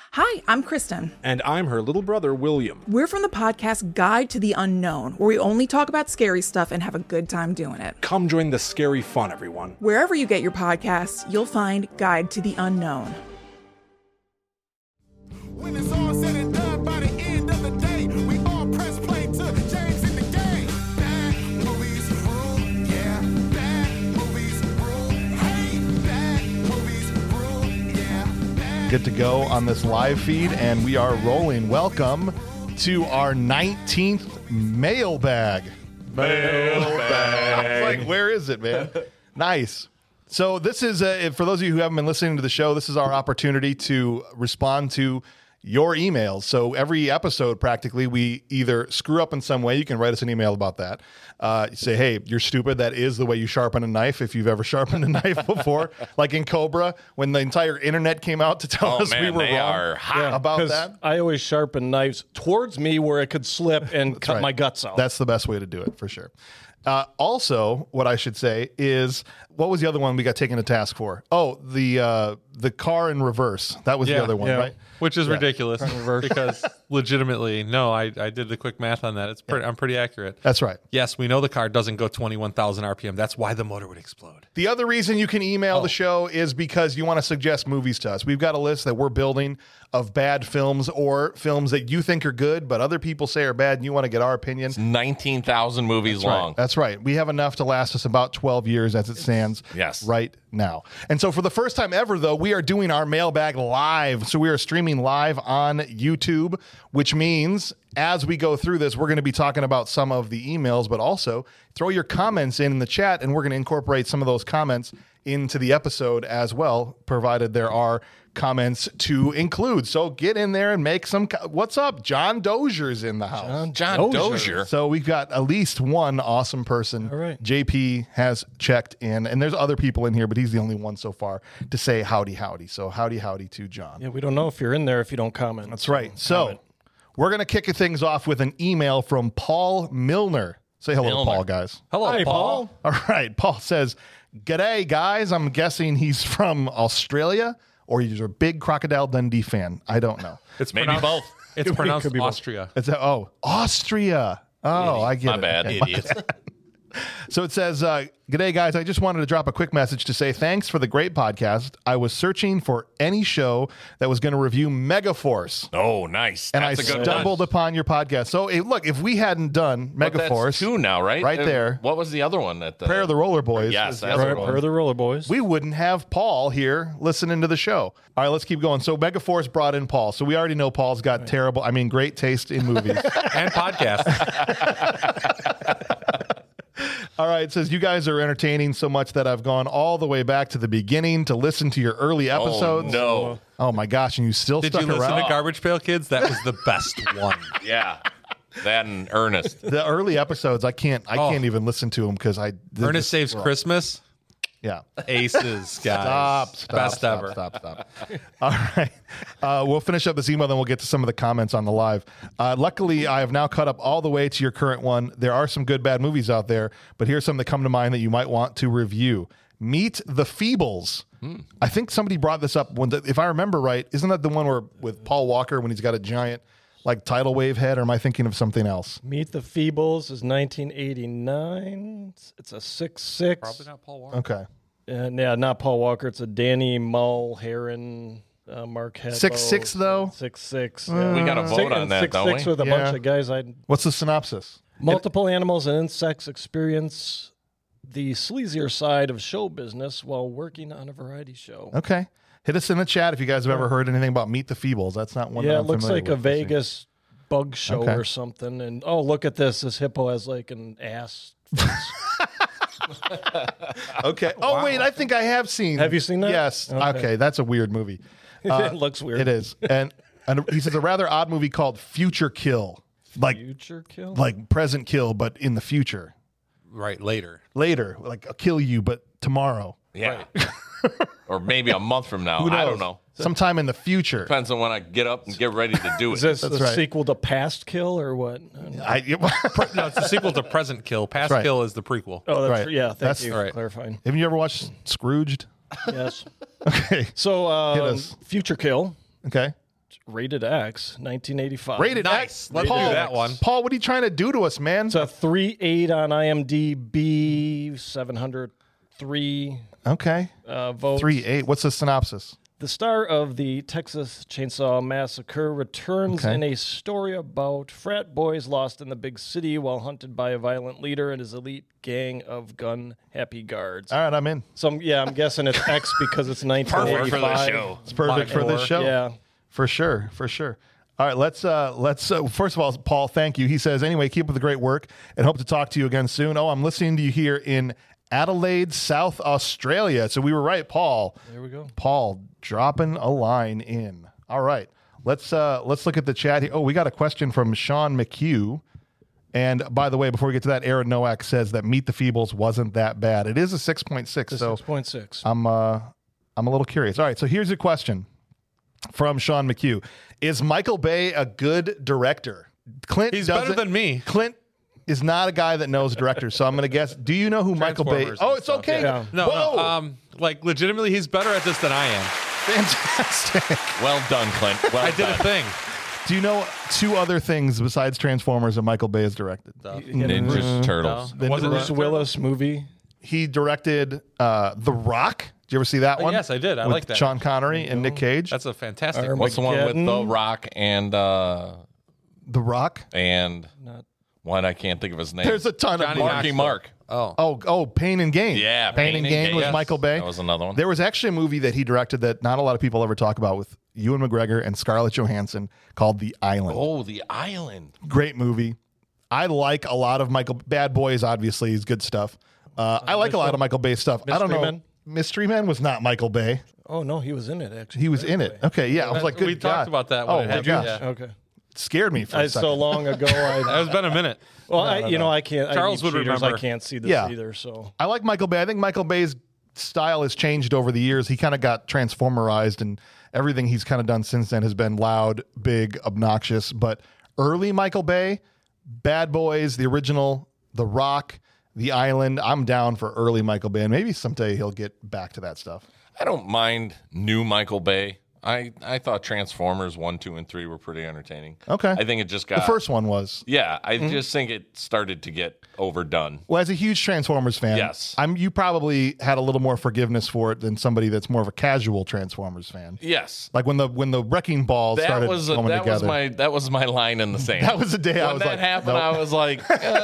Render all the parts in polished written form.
Hi, I'm Kristen. And I'm her little brother, William. We're from the podcast Guide to the Unknown, where we only talk about scary stuff and have a good time doing it. Come join the scary fun, everyone. Wherever you get your podcasts, you'll find Guide to the Unknown. When it's all said and done, by the end of the day, we all press play to James in the game. Bad movies rule, yeah. Bad movies rule, hey. Bad movies rule, yeah. Good to go on this live feed, and we are rolling. Welcome to our 19th mailbag. Mailbag. Like, where is it, man? Nice. So this is, for those of you who haven't been listening to the show, this is our opportunity to respond to your emails. So every episode, practically, we either screw up in some way. You can write us an email about that. Say, hey, you're stupid. That is the way you sharpen a knife, if you've ever sharpened a knife before. Like in Cobra, when the entire internet came out to tell us we were wrong about that. I always sharpen knives towards me where it could slip and cut my guts out. That's the best way to do it, for sure. Also, what I should say is, what was the other one we got taken to task for? Oh, the car in reverse. That was the other one, right? Which is ridiculous because legitimately, no, I did the quick math on that. I'm pretty accurate. That's right. Yes, we know the car doesn't go 21,000 RPM. That's why the motor would explode. The other reason you can email the show is because you want to suggest movies to us. We've got a list that we're building of bad films or films that you think are good, but other people say are bad, and you want to get our opinion. It's 19,000 movies long. That's right. We have enough to last us about 12 years as it stands right now. And so for the first time ever, though, we are doing our mailbag live. So we are streaming live on YouTube, which means as we go through this, we're going to be talking about some of the emails, but also throw your comments in the chat, and we're going to incorporate some of those comments into the episode as well, provided there are comments to include. So get in there and make some. What's up? John Dozier's in the house. John Dozier. So we've got at least one awesome person. All right. JP has checked in, and there's other people in here, but he's the only one so far to say howdy, howdy. So howdy to John. Yeah, we don't know if you're in there if you don't comment. That's right. So we're going to kick things off with an email from Paul Milner. Say hello to Paul, guys. Hello, Hi, Paul. All right. Paul says, "G'day, guys." I'm guessing he's from Australia, or he's a big Crocodile Dundee fan. I don't know. It's Maybe both. It's pronounced could be both. Austria. It's Austria. Oh, I get My it. bad, idiots. So it says, "G'day, guys. I just wanted to drop a quick message to say thanks for the great podcast. I was searching for any show that was going to review Megaforce. Oh, nice. And That's I a good stumbled one. upon your podcast. So, look, if we hadn't done But Megaforce, that's two now, right? Right there. What was the other one? Prayer of the Roller Boys, Yes, is the that's other right. one. Prayer of the Roller Boys. We wouldn't have Paul here listening to the show. All right, let's keep going. So Megaforce brought in Paul. So we already know Paul's got great taste in movies. And podcast. All right, it says, you guys are entertaining so much that I've gone all the way back to the beginning to listen to your early episodes. Oh, no. Oh my gosh, and you still Did stuck you listen around? to Garbage Pail Kids? That was the best one. Yeah. That and Ernest. The early episodes, I can't even listen to them because Ernest Saves Christmas. Yeah. Aces, guys. Stop. Best ever. Stop. All right. We'll finish up this email, then we'll get to some of the comments on the live. Luckily, I have now caught up all the way to your current one. There are some good, bad movies out there, but here's some that come to mind that you might want to review. Meet the Feebles. I think somebody brought this up. If I remember right, isn't that the one with Paul Walker when he's got a giant tidal wave head, or am I thinking of something else? Meet the Feebles is 1989. It's a 6'6". Probably not Paul Walker. Okay. Yeah, not Paul Walker. It's a Danny Mulheren, Mark Hedbo. 6'6" though? 6'6". We got to vote on that, don't we? 6'6" with a bunch of guys. What's the synopsis? Multiple animals and insects experience the sleazier side of show business while working on a variety show. Okay. Hit us in the chat if you guys have ever heard anything about Meet the Feebles. That's not one that Yeah, I'm it looks familiar like a with. Vegas bug show Okay. or something. And look at this. This hippo has like an ass. Okay. Oh, wait, I think I have seen. Have you seen that? Yes. Okay, that's a weird movie. It looks weird. It is. And he says a rather odd movie called Future Kill. Future kill? Like present kill, but in the future. Right, later. Later. Like I'll kill you, but tomorrow. Yeah. Or maybe a month from now. Who knows? I don't know. Sometime in the future. Depends on when I get up and get ready to do it. Is this That's the right. sequel to Past Kill or what? No, it's the sequel to Present Kill. Past right. Kill is the prequel. Oh, that's Right. yeah. Thank That's- you right. for clarifying. Have you ever watched Scrooged? Yes. Okay. So, Hit us. Future Kill. Okay. Rated X, 1985. Rated Nice. X. Let's do that one. Paul, what are you trying to do to us, man? It's a 3.8 on IMDb, 703 Okay. votes. 3.8. What's the synopsis? The star of the Texas Chainsaw Massacre returns Okay. in a story about frat boys lost in the big city while hunted by a violent leader and his elite gang of gun-happy guards. All right, I'm in. So, I'm guessing it's X because it's 1985. It's perfect for this show. Yeah. For sure. All right, let's first of all, Paul, thank you. He says, anyway, keep up the great work and hope to talk to you again soon. Oh, I'm listening to you here in Adelaide, South Australia. So we were right, Paul. There we go. Paul dropping a line in. All right, let's look at the chat here. Oh, we got a question from Sean McHugh. And by the way, before we get to that, Aaron Nowak says that Meet the Feebles wasn't that bad. It is a 6.6. So 6.6. I'm a little curious. All right, so here's a question from Sean McHugh. Is Michael Bay a good director? Clint He's better than me. Clint is not a guy that knows directors, so I'm going to guess. Do you know who Michael Bay? Transformers Oh, and it's stuff. okay. Yeah. No, Whoa. like legitimately, he's better at this than I am. Fantastic. Well done, Clint. Well I did a done. thing. Do you know two other things besides Transformers that Michael Bay has directed? Ninja Turtles. No. Was it Bruce Willis movie. He directed The Rock. Did you ever see that one? Yes, I did. I With like that. Sean Connery and Nick Cage. That's a fantastic. Armageddon. What's the one with The Rock and The Rock. what? I can't think of his name. There's a ton Johnny of Marky Knoxville. Mark. Oh, Pain and Gain. Yeah, Pain and Gain was Yes. Michael Bay. That was another one. There was actually a movie that he directed that not a lot of people ever talk about with Ewan McGregor and Scarlett Johansson called The Island. Oh, The Island. Great movie. I like a lot of Michael. Bad Boys, obviously, is good stuff. I like a lot of Michael Bay stuff. I don't know. Mystery Men? Mystery Men was not Michael Bay. Oh, no, he was in it, actually. He was in it. Okay, yeah. I was like, good we God. talked about that. Oh, When it my happened. gosh. Yeah. Okay. It scared me for a It's second. so long ago. It's been a minute. I can't. Charles I would cheaters, remember. I can't see this Yeah. either. So I like Michael Bay. I think Michael Bay's style has changed over the years. He kind of got transformerized, and everything he's kind of done since then has been loud, big, obnoxious. But early Michael Bay, Bad Boys, the original, The Rock, The Island, I'm down for early Michael Bay. And maybe someday he'll get back to that stuff. I don't mind new Michael Bay. I thought Transformers 1, 2, and 3 were pretty entertaining. Okay. I think it just got The first one was. Yeah, I just think it started to get overdone. Well, as a huge Transformers fan, Yes. you probably had a little more forgiveness for it than somebody that's more of a casual Transformers fan. Yes. Like when the Wrecking Ball started coming together. that was my line in the sand. That was the day when I was that like, happened. nope. I was like,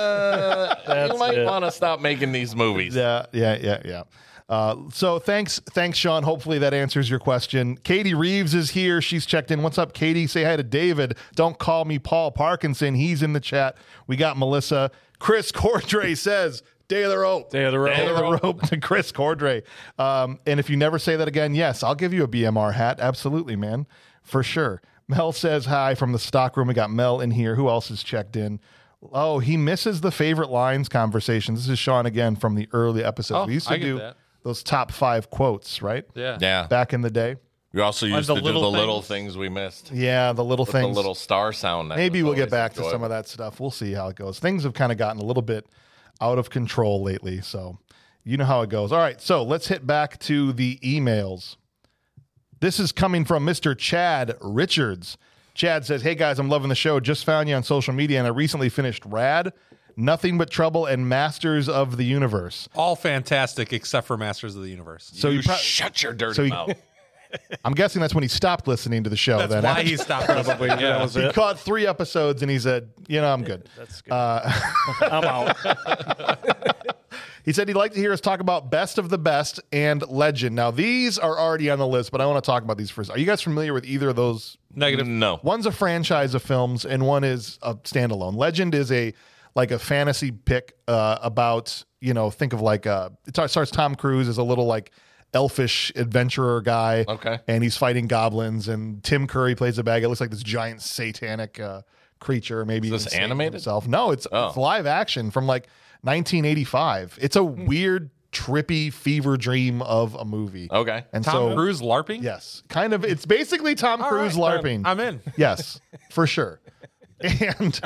you might want to stop making these movies. Yeah. So thanks, Sean. Hopefully that answers your question. Katie Reeves is here. She's checked in. What's up, Katie? Say hi to David. Don't call me Paul Parkinson. He's in the chat. We got Melissa. Chris Cordray says, Day of the Rope. Day of the Rope. Day of the Rope to Chris Cordray. And if you never say that again, yes, I'll give you a BMR hat. Absolutely, man. For sure. Mel says hi from the stock room. We got Mel in here. Who else is checked in? Oh, he misses the favorite lines conversation. This is Sean again from the early episodes. Oh, We used to I get do that. those top 5 quotes, right? Yeah. Yeah. Back in the day. We also used the to do the little little things. things we missed. Yeah, the little The things. little star sound. That Maybe was we'll get always back to some enjoyable. of that stuff. We'll see how it goes. Things have kind of gotten a little bit out of control lately, so you know how it goes. All right, so let's hit back to the emails. This is coming from Mr. Chad Richards. Chad says, hey guys, I'm loving the show. Just found you on social media, and I recently finished Rad, Nothing But Trouble, and Masters of the Universe. All fantastic except for Masters of the Universe. So You you pro- shut your dirty so you- mouth. I'm guessing that's when he stopped listening to the show. That's then why he stopped. Probably. that Yeah. was he it. caught 3 episodes, and he said, I'm good. That's good. I'm out. He said he'd like to hear us talk about Best of the Best and Legend. Now, these are already on the list, but I want to talk about these first. Are you guys familiar with either of those? Negative. No. One's a franchise of films, and one is a standalone. Legend is a fantasy pick about, think of it starts Tom Cruise as a little elfish adventurer guy. Okay. And he's fighting goblins, and Tim Curry plays the bad guy. It looks like this giant satanic creature. Maybe Is this even Satan animated? himself. No, it's live action from 1985. It's a weird, trippy fever dream of a movie. Okay. And Tom so, Cruise LARPing? yes, kind of. It's basically Tom All Cruise right, LARPing. I'm in. Yes, for sure. And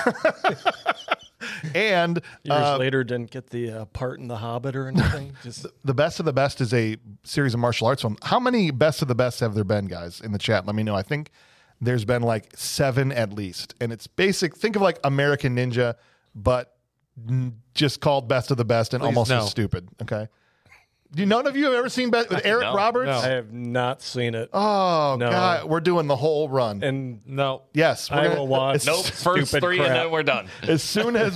Years later, didn't get the part in The Hobbit or anything. Just the Best of the Best is a series of martial arts film. How many Best of the Best have there been, guys, in the chat? Let me know. I think there's been like 7 at least. And it's basic. Think of like American Ninja, but just called Best of the Best and Please, almost no. as stupid. Okay. None of you have ever seen with Eric No. Roberts? I have not seen it. Oh, No. God. We're doing the whole run. And No. Yes. we're I gonna- will watch. as- Nope. First Stupid 3 crap. and then we're done. As soon as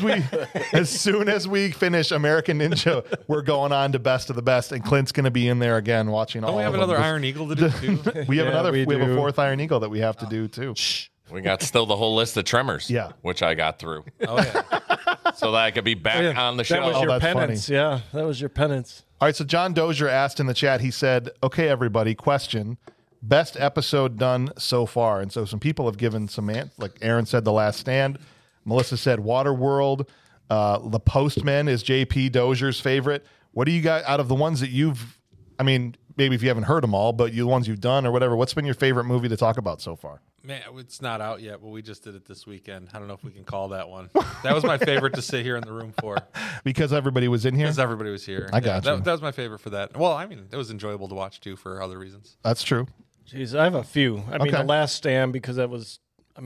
we finish American Ninja, we're going on to Best of the Best, and Clint's going to be in there again watching all. Don't we have of them. another Iron Eagle to do too? We have Yeah, we have a do. 4th Iron Eagle that we have to do too. We got still the whole list of Tremors. Yeah. Which I got through. Oh yeah. So that I could be back on the show. That was Oh, your that's penance. Yeah, that was your penance. All right, so John Dozier asked in the chat. He said, "Okay, everybody, question: best episode done so far?" And so some people have given some like Aaron said, The Last Stand. Melissa said Waterworld. The Postman is JP Dozier's favorite. What do you got out of the ones that you've? I mean, maybe if you haven't heard them all, but the ones you've done or whatever. What's been your favorite movie to talk about so far? Man, it's not out yet, but we just did it this weekend. I don't know if we can call that one. That was my favorite to sit here in the room for Because everybody was in here. because everybody was here. I got you. That was my favorite for that. Well, I mean, it was enjoyable to watch too for other reasons. That's true. Jeez, I have a few. I mean, Okay. The Last Stand because that was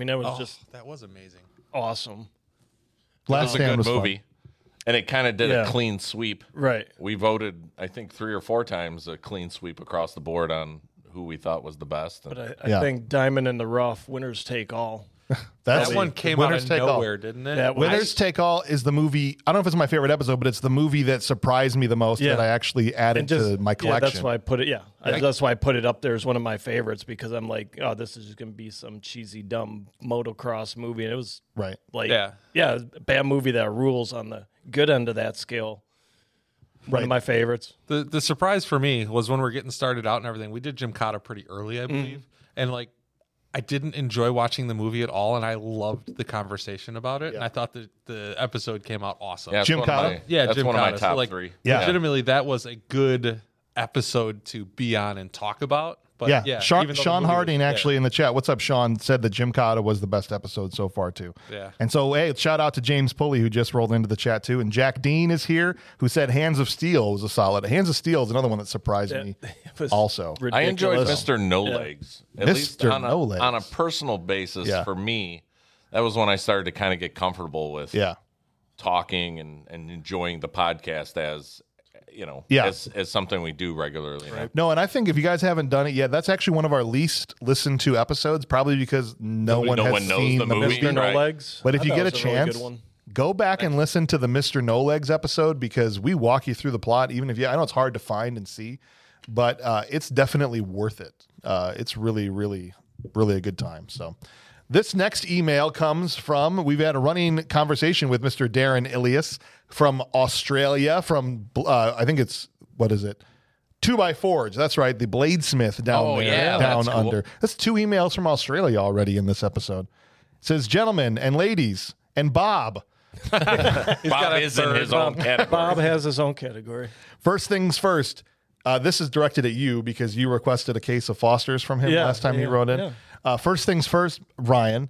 just That was amazing. awesome. It Last was a Stand good was fun. movie. And it kind of did Yeah. a clean sweep. Right. We voted, I think, 3 or 4 times a clean sweep across the board on who we thought was the best. And But I Yeah. think Diamond in the Rough, winners take all. That's That one came out Winners of Take All. nowhere, didn't it? That was- Winners Take All is the movie. I don't know if it's my favorite episode, but it's the movie that surprised me the most Yeah. that I actually added to my Yeah, collection. that's why I put it. Yeah, that's why I put it up there as one of my favorites because I'm like, oh, this is just gonna be some cheesy, dumb motocross movie, and it was Right. like, Yeah. a bad movie that rules on the good end of that scale. One Right. of my favorites. The surprise for me was when we're getting started out and everything. We did Gymkata pretty early, I believe, and like I didn't enjoy watching the movie at all, and I loved the conversation about it. And I thought that the episode came out awesome. yeah, it's Jim one of Cotta? my- Yeah, that's Jim one of my Cotta. top So, like, 3. Yeah. Legitimately, that was a good episode to be on and talk about. But Yeah. even Sean, though the Sean movie Harding was- actually in the chat. What's up, Sean? Said that Jim Cotta was the best episode so far too. Yeah. And so, hey, shout out to James Pulley who just rolled into the chat too, and Jack Dean is here who said Hands of Steel was a solid. Hands of Steel is another one that surprised me. It was Also, I enjoyed ridiculous. Mr. No Legs. At least Mr. on No Legs. on a personal basis Yeah. for me, that was when I started to kind of get comfortable with yeah, talking and enjoying the podcast as, Yeah. as something we do regularly. now. no, and I think if you guys haven't done it yet, that's actually one of our least listened to episodes, probably because no one has knows seen the the movie. movie. Mr. No Right. Legs. But if I you thought get a it was really chance, good one. go back and listen to the Mr. No Legs episode because we walk you through the plot. Even if I know it's hard to find and see, but it's definitely worth it. It's really, really, really a good time. So this next email comes from, we've had a running conversation with Mr. Darren Ilias from Australia, from, I think it's, what is it? 2x4s. That's right. The Bladesmith down Oh, there, yeah, down that's cool. under. That's 2 emails from Australia already in this episode. It says, gentlemen and ladies and Bob. Bob is in his own category. Bob has his own category. First things first. This is directed at you because you requested a case of Foster's from him Yeah, last time he yeah, wrote in. First things first, Ryan.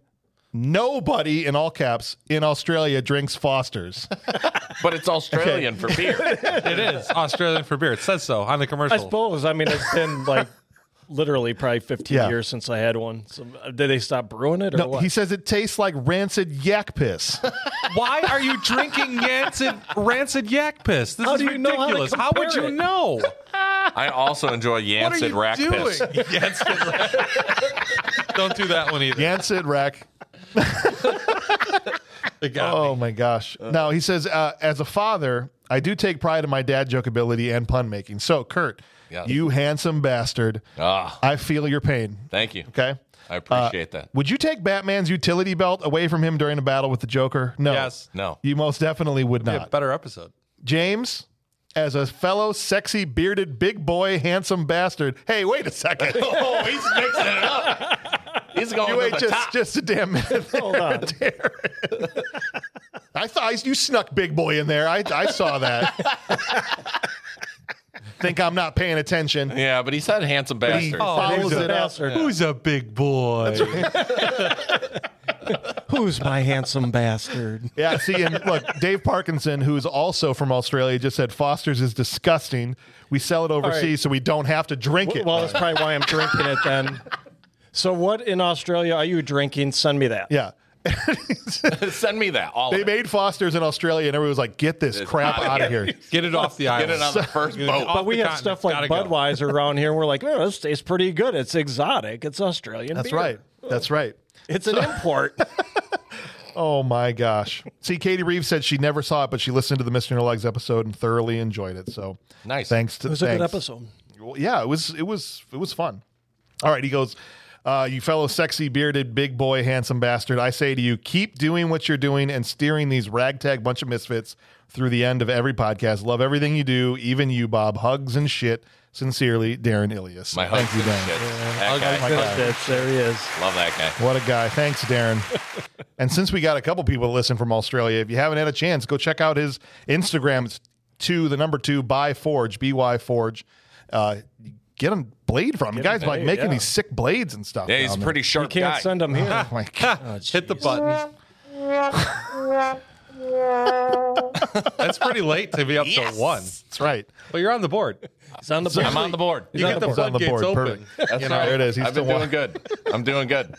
Nobody in all caps in Australia drinks Foster's. But it's Australian for beer. It is Australian for beer. It says so on the I commercial. suppose. I mean, it's been like literally probably 15 Yeah. years since I had one. So did they stop brewing it or No, what? he says it tastes like rancid yak piss. Why are you drinking rancid yak piss? This How is do you know how to ridiculous. How would compare you it? know? I also enjoy What are Yancid you rack doing? piss. Yancid rack. Don't do that one either. Rancid rack. It got Oh me. my gosh. No, he says, as a father, I do take pride in my dad joke ability and pun making. So, Kurt, Yes. you handsome bastard, Ah, I feel your pain. thank you. Okay? I appreciate that. Would you take Batman's utility belt away from him during a battle with the Joker? No. Yes. No. You most definitely would Be a not. better episode. James, as a fellow sexy, bearded, big boy, handsome bastard. Hey, wait a second. Oh, he's mixing it up. He's going You to wait the top. just a damn minute. Hold on. Darren. I thought you snuck big boy in there. I saw that. Think I'm not paying attention. Yeah, but he said handsome He bastard. follows who's a it up. bastard? Who's a big boy? Who's my handsome bastard? Yeah, see, and look, Dave Parkinson, who's also from Australia, just said Foster's is disgusting. We sell it overseas so we don't have to drink it. Well, that's probably why I'm drinking it then. So what in Australia are you drinking? Send me that. Yeah. Send me that. All They of it. made Foster's in Australia, and everyone was like, "Get this crap out of here." Get it off the island. Get it on the first boat. But we have stuff like Budweiser around here. And we're like, oh, this tastes pretty good. It's exotic. It's Australian That's beer. right. That's right. It's an import. Oh my gosh! See, Katie Reeves said she never saw it, but she listened to the Mr. No Legs episode and thoroughly enjoyed it. So Nice. Thanks to It was a good thanks. episode. Well, yeah, it was fun. All right, he goes, you fellow sexy bearded big boy handsome bastard, I say to you, keep doing what you're doing and steering these ragtag bunch of misfits through the end of every podcast. Love everything you do, even you, Bob. Hugs and shit. Sincerely, Darren Ilias. My Thank husband. you, Darren. That guy. There he is. Love that guy. What a guy. Thanks, Darren. And since we got a couple people to listen from Australia, if you haven't had a chance, go check out his Instagram. It's 2 by Forge, BY Forge. Get a blade from him. The guy's like making these sick blades and stuff. Yeah, he's a down there. pretty You sharp can't guy. send them here. Oh my God. Hit the button. That's pretty late to be up to 1. That's right. Well, you're on the board. He's on the board. I'm on the board. You get the He's on the floodgates board. open. Perfect. That's right. There it is. He's I've been still doing good. I'm doing good.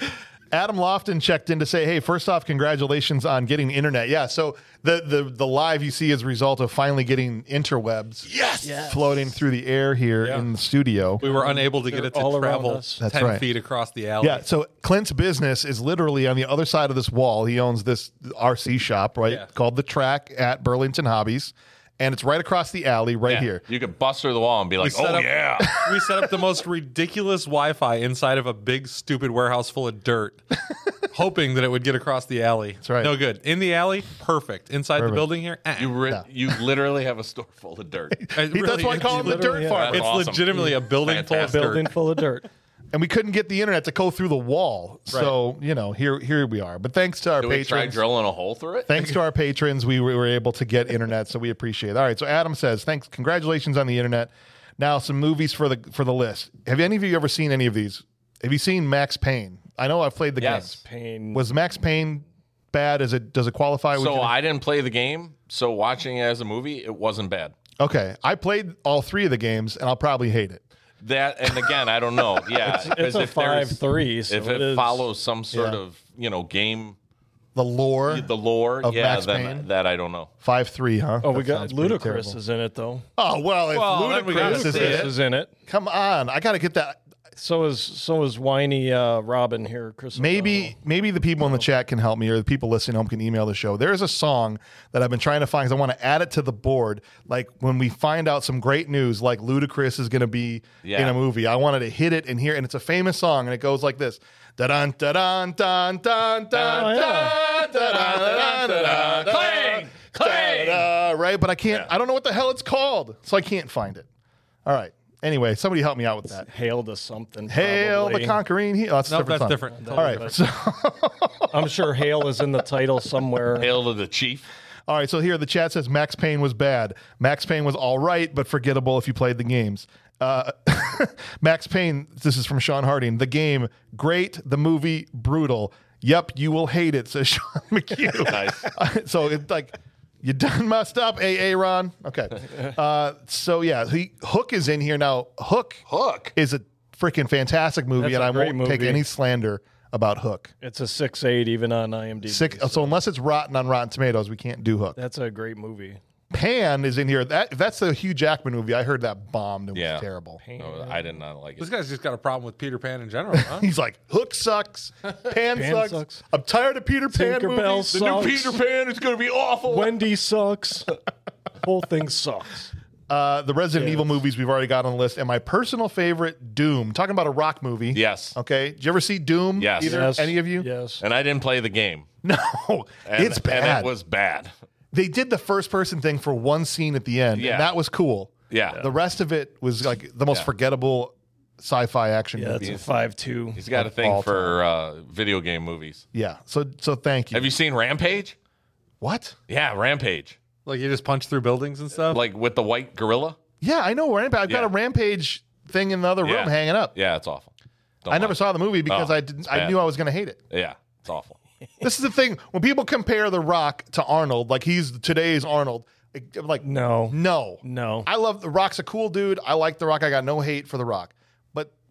Adam Lofton checked in to say, hey, first off, congratulations on getting internet. Yeah, so the live you see is a result of finally getting interwebs floating through the air here in the studio. We were unable to get it to all around travel us. 10 That's right. feet across the alley. Yeah, so Clint's business is literally on the other side of this wall. He owns this RC shop, right, Yeah. called The Track at Burlington Hobbies, and it's right across the alley right Yeah. here. You could bust through the wall and be like, set oh, up- yeah. We set up the most ridiculous Wi-Fi inside of a big, stupid warehouse full of dirt, hoping that it would get across the alley. That's right. No good. In the alley, perfect. Inside the building here, You literally have a store full of dirt. That's why I call him the Dirt Farmer. It's awesome. legitimately a building full of Fantastic. Building dirt. full of dirt. And we couldn't get the internet to go through the wall. So, here we are. But thanks to our Do we try patrons. drilling a hole through it? Thanks to our patrons, we were able to get internet, so we appreciate it. All right, so Adam says, "Thanks, congratulations on the internet." Now, some movies for the list. Have any of you ever seen any of these? Have you seen Max Payne? I know I've played the Yes. game. Pain. Was Max Payne bad? Does it qualify? Would So you- I didn't play the game. So watching it as a movie, it wasn't bad. okay, I played all 3 of the games, and I'll probably hate it. That and again, I don't know. Yeah, It's 'cause a if there's- 5-3. So if it it is. follows some sort Yeah. of game, The lore, the lore, of yeah, Max then Payne? that I don't know. 5-3, huh? Oh, we That got sounds pretty Ludacris terrible. is in it though. Oh well, if Well, then we gotta Ludacris is see in it. it, Is in it. come on, I got to get that. So is whiny Robin here, Chris. Maybe the people in the chat can help me, or the people listening home can email the show. There's a song that I've been trying to find because I want to add it to the board. Like when we find out some great news, like Ludacris is going to be in a movie, I wanted to hit it and hear, and it's a famous song, and it goes like this: da dun da dun dun dun dun dun dun dun Clang! Clang! right? But I can't. I don't know what the hell it's called, so I can't find it. All right. Anyway, somebody help me out with that. Hail to something. Hail probably. the conquering heel. That's a Nope, different that's song. different. All right. So, I'm sure Hail is in the title somewhere. Hail to the chief. all right. So here the chat says Max Payne was bad. Max Payne was all right, but forgettable if you played the games. Max Payne. This is from Sean Harding. The game great. The movie brutal. Yep, you will hate it, says Sean McHugh. Nice. So it's like you done messed up, AA Ron. Okay. So yeah, Hook is in here now. Hook is a freaking fantastic movie, That's and a I great won't take movie. any slander about Hook. It's a 6.8 even on IMDb. So unless it's rotten on Rotten Tomatoes, we can't do Hook. That's a great movie. Pan is in here. If that's the Hugh Jackman movie, I heard that bombed and Yeah. was terrible. No, I did not like This it. guy's just got a problem with Peter Pan in general, huh? He's like, Hook sucks. Pan sucks. sucks. I'm tired of Peter Pan Tinkerbell movies. sucks. Pan is going to be awful. Wendy sucks. Whole thing sucks. The Resident Evil movies we've already got on the list, and my personal favorite, Doom. Talking about a rock movie. Yes. Okay. Did you ever see Doom? Yes. Either Yes. any of you? Yes. And I didn't play the game. No, And, it's bad. And it was bad. They did the first person thing for one scene at the end, Yeah. and that was cool. Yeah. The rest of it was like the most forgettable sci-fi action Yeah, movie. it's a 5.2. He's got a all thing for video game movies. Yeah. So thank you. Have you seen Rampage? What? Yeah, Rampage. Like you just punch through buildings and stuff. Like with the white gorilla? Yeah, I know Rampage. I've got Yeah. a Rampage thing in the other room Yeah. hanging up. Yeah, it's awful. Don't I never watch saw the movie because Oh, I it's didn't. I bad. knew I was going to hate it. it. Yeah, it's awful. This is the thing when people compare The Rock to Arnold, like he's today's Arnold. I'm like, No. no. No. I love The Rock's a cool dude. I like The Rock. I got no hate for The Rock. But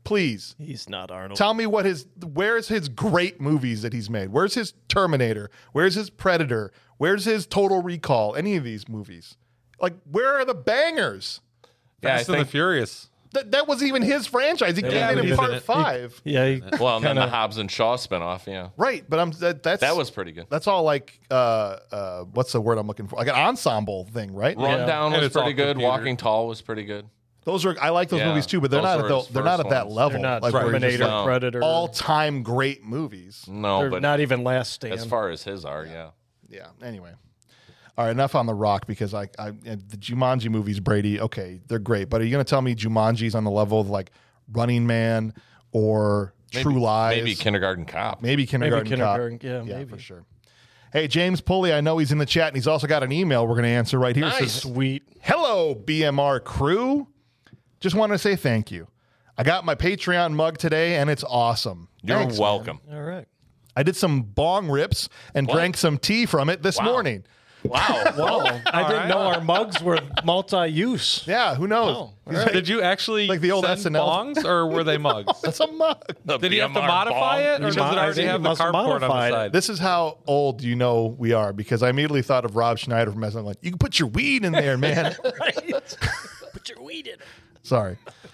Please. He's not Arnold. Tell me where's his great movies that he's made? Where's his Terminator? Where's his Predator? Where's his Total Recall? Any of these movies? Like, where are the bangers? Fast and the Furious. That wasn't even his franchise. He came in he part did it. 5. Well, and then the Hobbs and Shaw spinoff, yeah. Right, but That was pretty good. That's all like what's the word I'm looking for? Like an ensemble thing, right? Rundown And was it's all pretty good. computer. Walking Tall was pretty good. I like those Yeah, movies too, but they're those not were his they're not at first that ones. level. They're not like where you're just Terminator, like Predator. all-time great movies. No, They're but not even Last Stand. as far as his are, yeah. Yeah. Anyway. All right, enough on The Rock because the Jumanji movies, Brady, okay, they're great. But are you going to tell me Jumanji's on the level of like Running Man or True Lies? Maybe Kindergarten Cop. Maybe Kindergarten Cop. Yeah, Yeah, maybe. for sure. Hey, James Pulley, I know he's in the chat, and he's also got an email we're going to answer right here. It says, Sweet. hello, BMR crew. Just wanted to say thank you. I got my Patreon mug today, and it's awesome. You're Thanks, man. welcome. All right. I did some bong rips and drank some tea from it this morning. Wow. Well, I didn't know our mugs were multi-use. Yeah, who knows? Did you actually Like the old send SNL. bongs, or were they mugs? That's a mug. Did he have to BMR modify bong. it, or does it I already think have he the must have cardboard on the modified it. side? This is how old you know we are because I immediately thought of Rob Schneider from SNL. Like, you can put your weed in there, man. Put your weed in it. Sorry.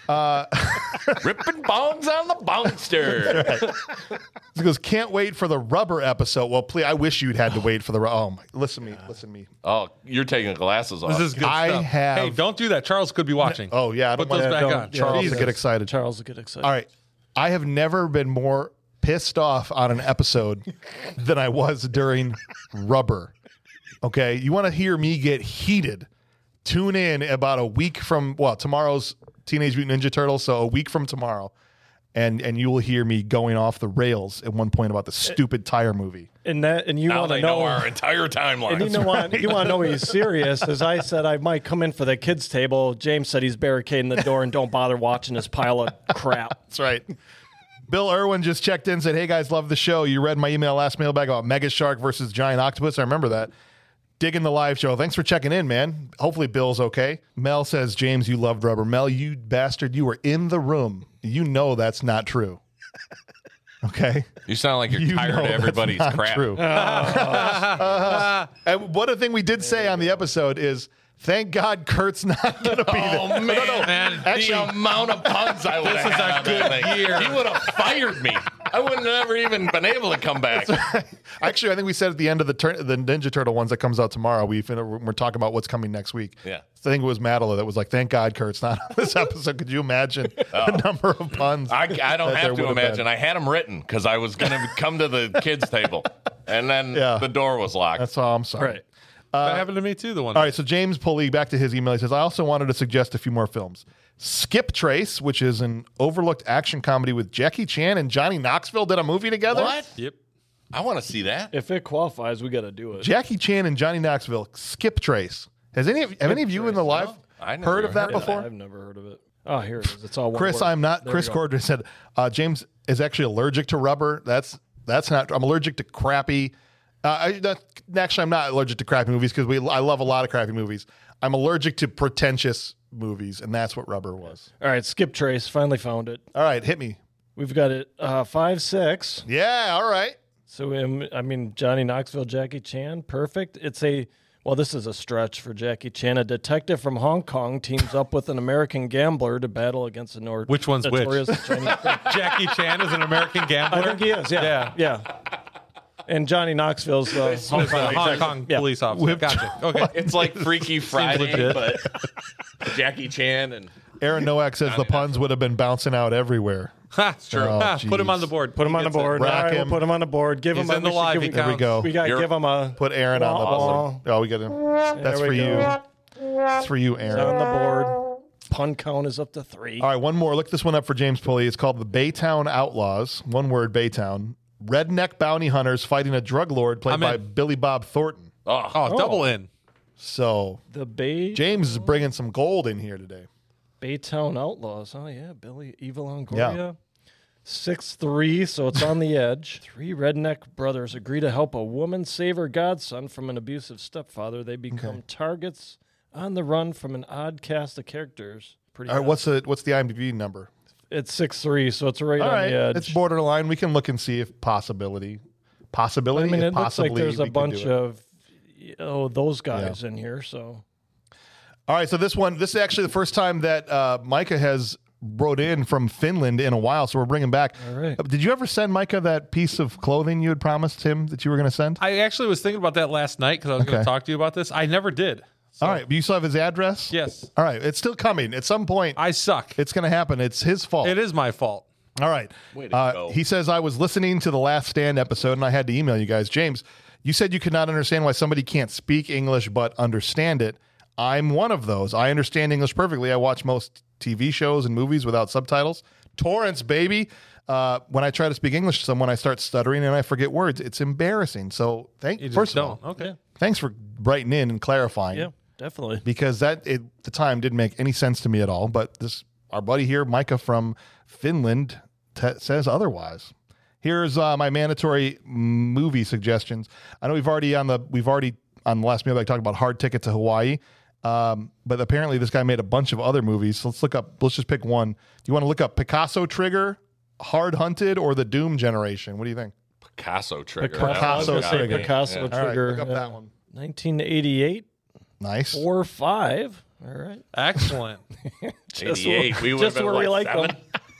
Ripping bongs on the bongster. He goes, can't wait for the rubber episode. Well, please, I wish you'd had to wait for the. Oh my! Listen to me. Oh, you're taking the glasses off. This is good I stuff. have- Hey, don't do that. Charles could be watching. Oh yeah, I don't Put those want back don't- on. yeah. Charles to Jesus. get excited. Charles will get excited. All right, I have never been more pissed off on an episode than I was during Rubber. Okay, you want to hear me get heated? Tune in about a week from tomorrow's Teenage Mutant Ninja Turtles. So a week from tomorrow, and you will hear me going off the rails at one point about the stupid tire movie. And you now want to they know our entire timeline. And you want to know he's serious. As I said, I might come in for the kids' table. James said he's barricading the door and don't bother watching this pile of crap. That's right. Bill Irwin just checked in and said, hey guys, love the show. You read my email last mailbag about Mega Shark versus Giant Octopus. I remember that. Digging the live show. Thanks for checking in, man. Hopefully Bill's okay. Mel says, James, you loved Rubber. Mel, you bastard, you were in the room. You know that's not true. Okay? You sound like you're You tired know of everybody's that's not crap. True. And one other thing we did say on the episode is, thank God Kurt's not going to be there. Oh man, Actually- the amount of puns I would have had on that thing. He would have fired me. I wouldn't have ever even been able to come back. Actually, I think we said at the end of the Ninja Turtle ones that comes out tomorrow, we're talking about what's coming next week. Yeah. So I think it was Madeline that was like, thank God Kurt's not on this episode. Could you imagine the number of puns? I don't that there have to would have imagine. been? I had them written because I was going to come to the kids' table, and then Yeah. the door was locked. That's all. I'm sorry. Right. That happened to me too. The one. All right, so James Pulley, back to his email. He says, I also wanted to suggest a few more films. Skip Trace, which is an overlooked action comedy with Jackie Chan and Johnny Knoxville did a movie together. What? Yep. I want to see that. If it qualifies, we got to do it. Jackie Chan and Johnny Knoxville, Skip Trace. Have any of you in the live I never heard of that heard of before? I've never heard of it. Oh, here it is. It's all one Chris, word. I'm not. There Chris we go. Cordray said James is actually allergic to rubber. That's not. I'm allergic to crappy. Actually, I'm not allergic to crappy movies because I love a lot of crappy movies. I'm allergic to pretentious movies, and that's what Rubber was. All right, Skip Trace. Finally found it. All right, hit me. We've got it 5-6. Yeah, all right. So, I mean, Johnny Knoxville, Jackie Chan, perfect. This is a stretch for Jackie Chan. A detective from Hong Kong teams up with an American gambler to battle against a Which one's which? notorious Chinese. Jackie Chan is an American gambler. I think he is, yeah. And Johnny Knoxville's Hong Kong Yeah. police officer. Gotcha. Okay. It's like Freaky Friday, legit. but Jackie Chan and Aaron Nowak says the puns would have been bouncing out everywhere. Ha, true. Oh, ha, put him geez. on the board. Put him on the board. All Rack right, him. we'll put him on the board. Give He's him in the live. He There we counts. go. We got to You're- give him a Put Aaron on the Awesome. board. Oh, we got him. That's There for we you. go. That's for you, Aaron. on the board. Pun count is up to 3. All right, one more. Look this one up for James Pulley. It's called the Baytown Outlaws. One word, Baytown. Redneck bounty hunters fighting a drug lord played I'm by in. Billy Bob Thornton. Oh, double in. So The James is bringing some gold in here today. Baytown Outlaws. Oh, yeah. Billy Evil Longoria. Yeah. 6'3", so it's on the edge. 3 redneck brothers agree to help a woman save her godson from an abusive stepfather. They become targets on the run from an odd cast of characters. Pretty All right, odd. what's the IMDb number? It's 6'3", so it's right All on right, the edge. it's borderline. We can look and see if possibility. I mean, if it looks like possibly there's a we could bunch do it. of those guys in here. So All right, so this is actually the first time that Micah has wrote in from Finland in a while, so we're bringing back. All right. Did you ever send Micah that piece of clothing you had promised him that you were going to send? I actually was thinking about that last night because I was going Okay. to talk to you about this. I never did. So, All right, you still have his address? Yes. All right, it's still coming. At some point, I suck. it's going to happen. It's his fault. It is my fault. All right. Way to go. He says, I was listening to the Last Stand episode and I had to email you guys. James, you said you could not understand why somebody can't speak English but understand it. I'm one of those. I understand English perfectly. I watch most TV shows and movies without subtitles. Torrents, baby. When I try to speak English to someone, I start stuttering and I forget words. It's embarrassing. So You first just of all, don't. Okay. thanks for writing in and clarifying. yeah, definitely. Because at the time didn't make any sense to me at all. But our buddy here, Micah from Finland, says otherwise. Here's my mandatory movie suggestions. I know we've already on the last mailbag talked about Hard Ticket to Hawaii, but apparently this guy made a bunch of other movies. So let's just pick one. Do you want to look up Picasso Trigger, Hard Hunted, or The Doom Generation? What do you think? Picasso Trigger. Picasso Trigger. Picasso Yeah. All right, Trigger. look up that one. 1988 Nice. or 5. All right. Excellent. 88. We would Just have been where we like 7. them.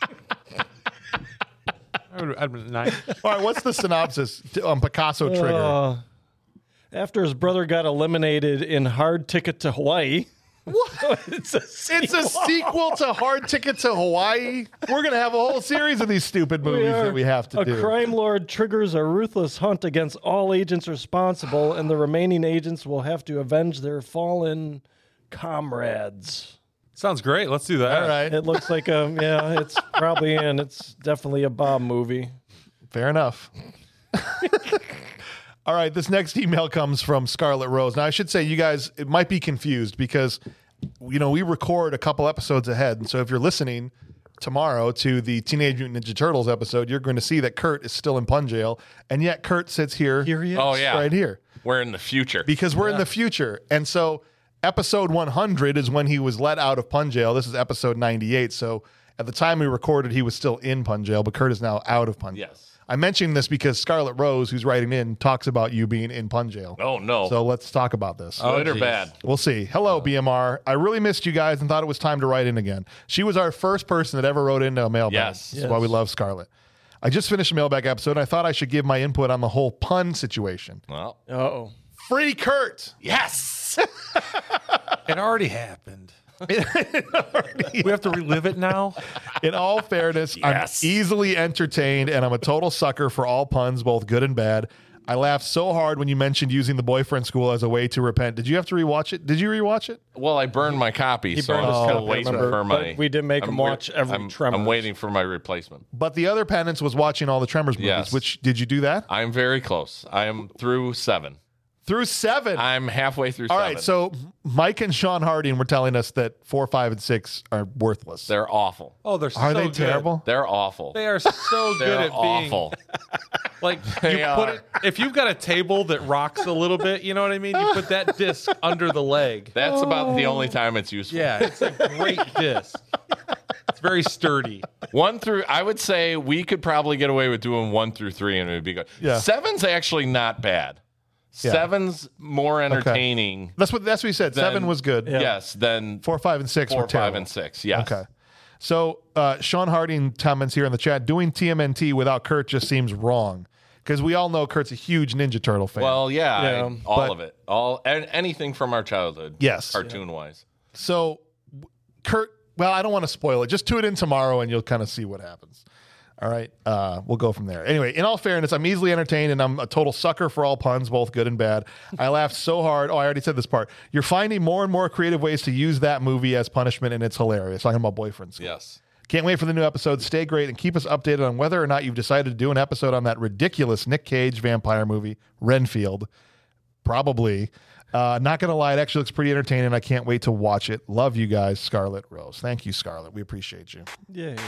I'd been 9. All right, what's the synopsis on Picasso Trigger? After his brother got eliminated in Hard Ticket to Hawaii. What? It's a sequel to Hard Ticket to Hawaii. We're going to have a whole series of these stupid movies that we have to a do. crime lord triggers a ruthless hunt against all agents responsible, and the remaining agents will have to avenge their fallen comrades. Sounds great. Let's do that. All right. It looks like it's probably in. It's definitely a Bob movie. Fair enough. All right, this next email comes from Scarlet Rose. Now, I should say, you guys, it might be confused because, we record a couple episodes ahead. And so if you're listening tomorrow to the Teenage Mutant Ninja Turtles episode, you're going to see that Kurt is still in pun jail. And yet Kurt sits here. Here he is. Oh, yeah. Right here. We're in the future. Because we're in the future. And so episode 100 is when he was let out of pun jail. This is episode 98. So at the time we recorded, he was still in pun jail, but Kurt is now out of pun jail. Yes. I mentioned this because Scarlet Rose, who's writing in, talks about you being in pun jail. Oh, no. So let's talk about this. Good or geez. bad? We'll see. Hello, BMR. I really missed you guys and thought it was time to write in again. She was our first person that ever wrote into a mailbag. Yes. That's why we love Scarlet. I just finished a mailbag episode and I thought I should give my input on the whole pun situation. Well, Uh-oh. Free Kurt! yes. It already happened. We have to relive it now. In all fairness, Yes. I'm easily entertained and I'm a total sucker for all puns, both good and bad. I laughed so hard when you mentioned using the boyfriend school as a way to repent. Did you have to rewatch it? Did you rewatch it? Well, I burned my copy, so burned I'm his still copy, waiting remember? for my. But we did make him watch every Tremors. I'm waiting for my replacement. But the other penance was watching all the Tremors movies, Yes. which, did you do that? I'm very close. I am through 7. Through 7. I'm halfway through All 7. right, so Mike and Sean Harding were telling us that 4, 5, and 6 are worthless. they're awful. Oh, they're Are so they good. terrible? They're awful. They are so good They're at being awful. like They you put are. it. If you've got a table that rocks a little bit, you know what I mean. You put that disc under the leg. That's about the only time it's useful. Yeah, it's a great disc. It's very sturdy. 1 through, I would say we could probably get away with doing 1 through 3 and it would be good. Yeah. 7's actually not bad. Yeah. 7's more entertaining. That's what he said. Then- 7 was good. Yes, than 4, 5, and 6 were 4, 5, terrible. and 6. Yes. Okay. So Sean Harding comments here in the chat, doing TMNT without Kurt just seems wrong. Because we all know Kurt's a huge Ninja Turtle fan. Well, yeah, Yeah. all But- of it. Anything from our childhood. Yes. Cartoon-wise. So Kurt, well, I don't want to spoil it. Just tune in tomorrow and you'll kind of see what happens. All right. We'll go from there. Anyway, in all fairness, I'm easily entertained and I'm a total sucker for all puns, both good and bad. I laughed so hard. Oh, I already said this part. You're finding more and more creative ways to use that movie as punishment, and it's hilarious. Talking about boyfriends. Yes. Can't wait for the new episode. Stay great and keep us updated on whether or not you've decided to do an episode on that ridiculous Nick Cage vampire movie, Renfield. Probably. Not going to lie, it actually looks pretty entertaining. I can't wait to watch it. Love you guys, Scarlet Rose. Thank you, Scarlet. We appreciate you. Yeah.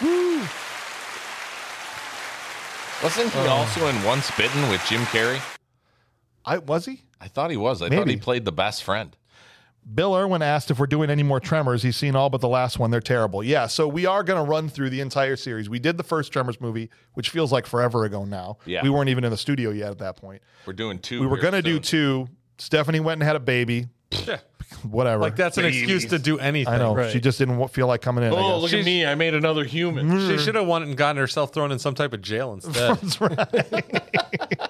Wasn't he also in Once Bitten with Jim Carrey? Was he? I thought he was. I thought he Maybe. played the best friend. Bill Irwin asked if we're doing any more Tremors. He's seen all but the last one. They're terrible. Yeah, so we are going to run through the entire series. We did the first Tremors movie, which feels like forever ago now. Yeah. We weren't even in the studio yet at that point. We're doing 2. We were going to do 2. Stephanie went and had a baby. Yeah. Whatever. Like that's an excuse to do anything. I know. Right. She just didn't feel like coming in. I Oh, guess. look at me. I made another human. She should have won and gotten herself thrown in some type of jail instead. That's right.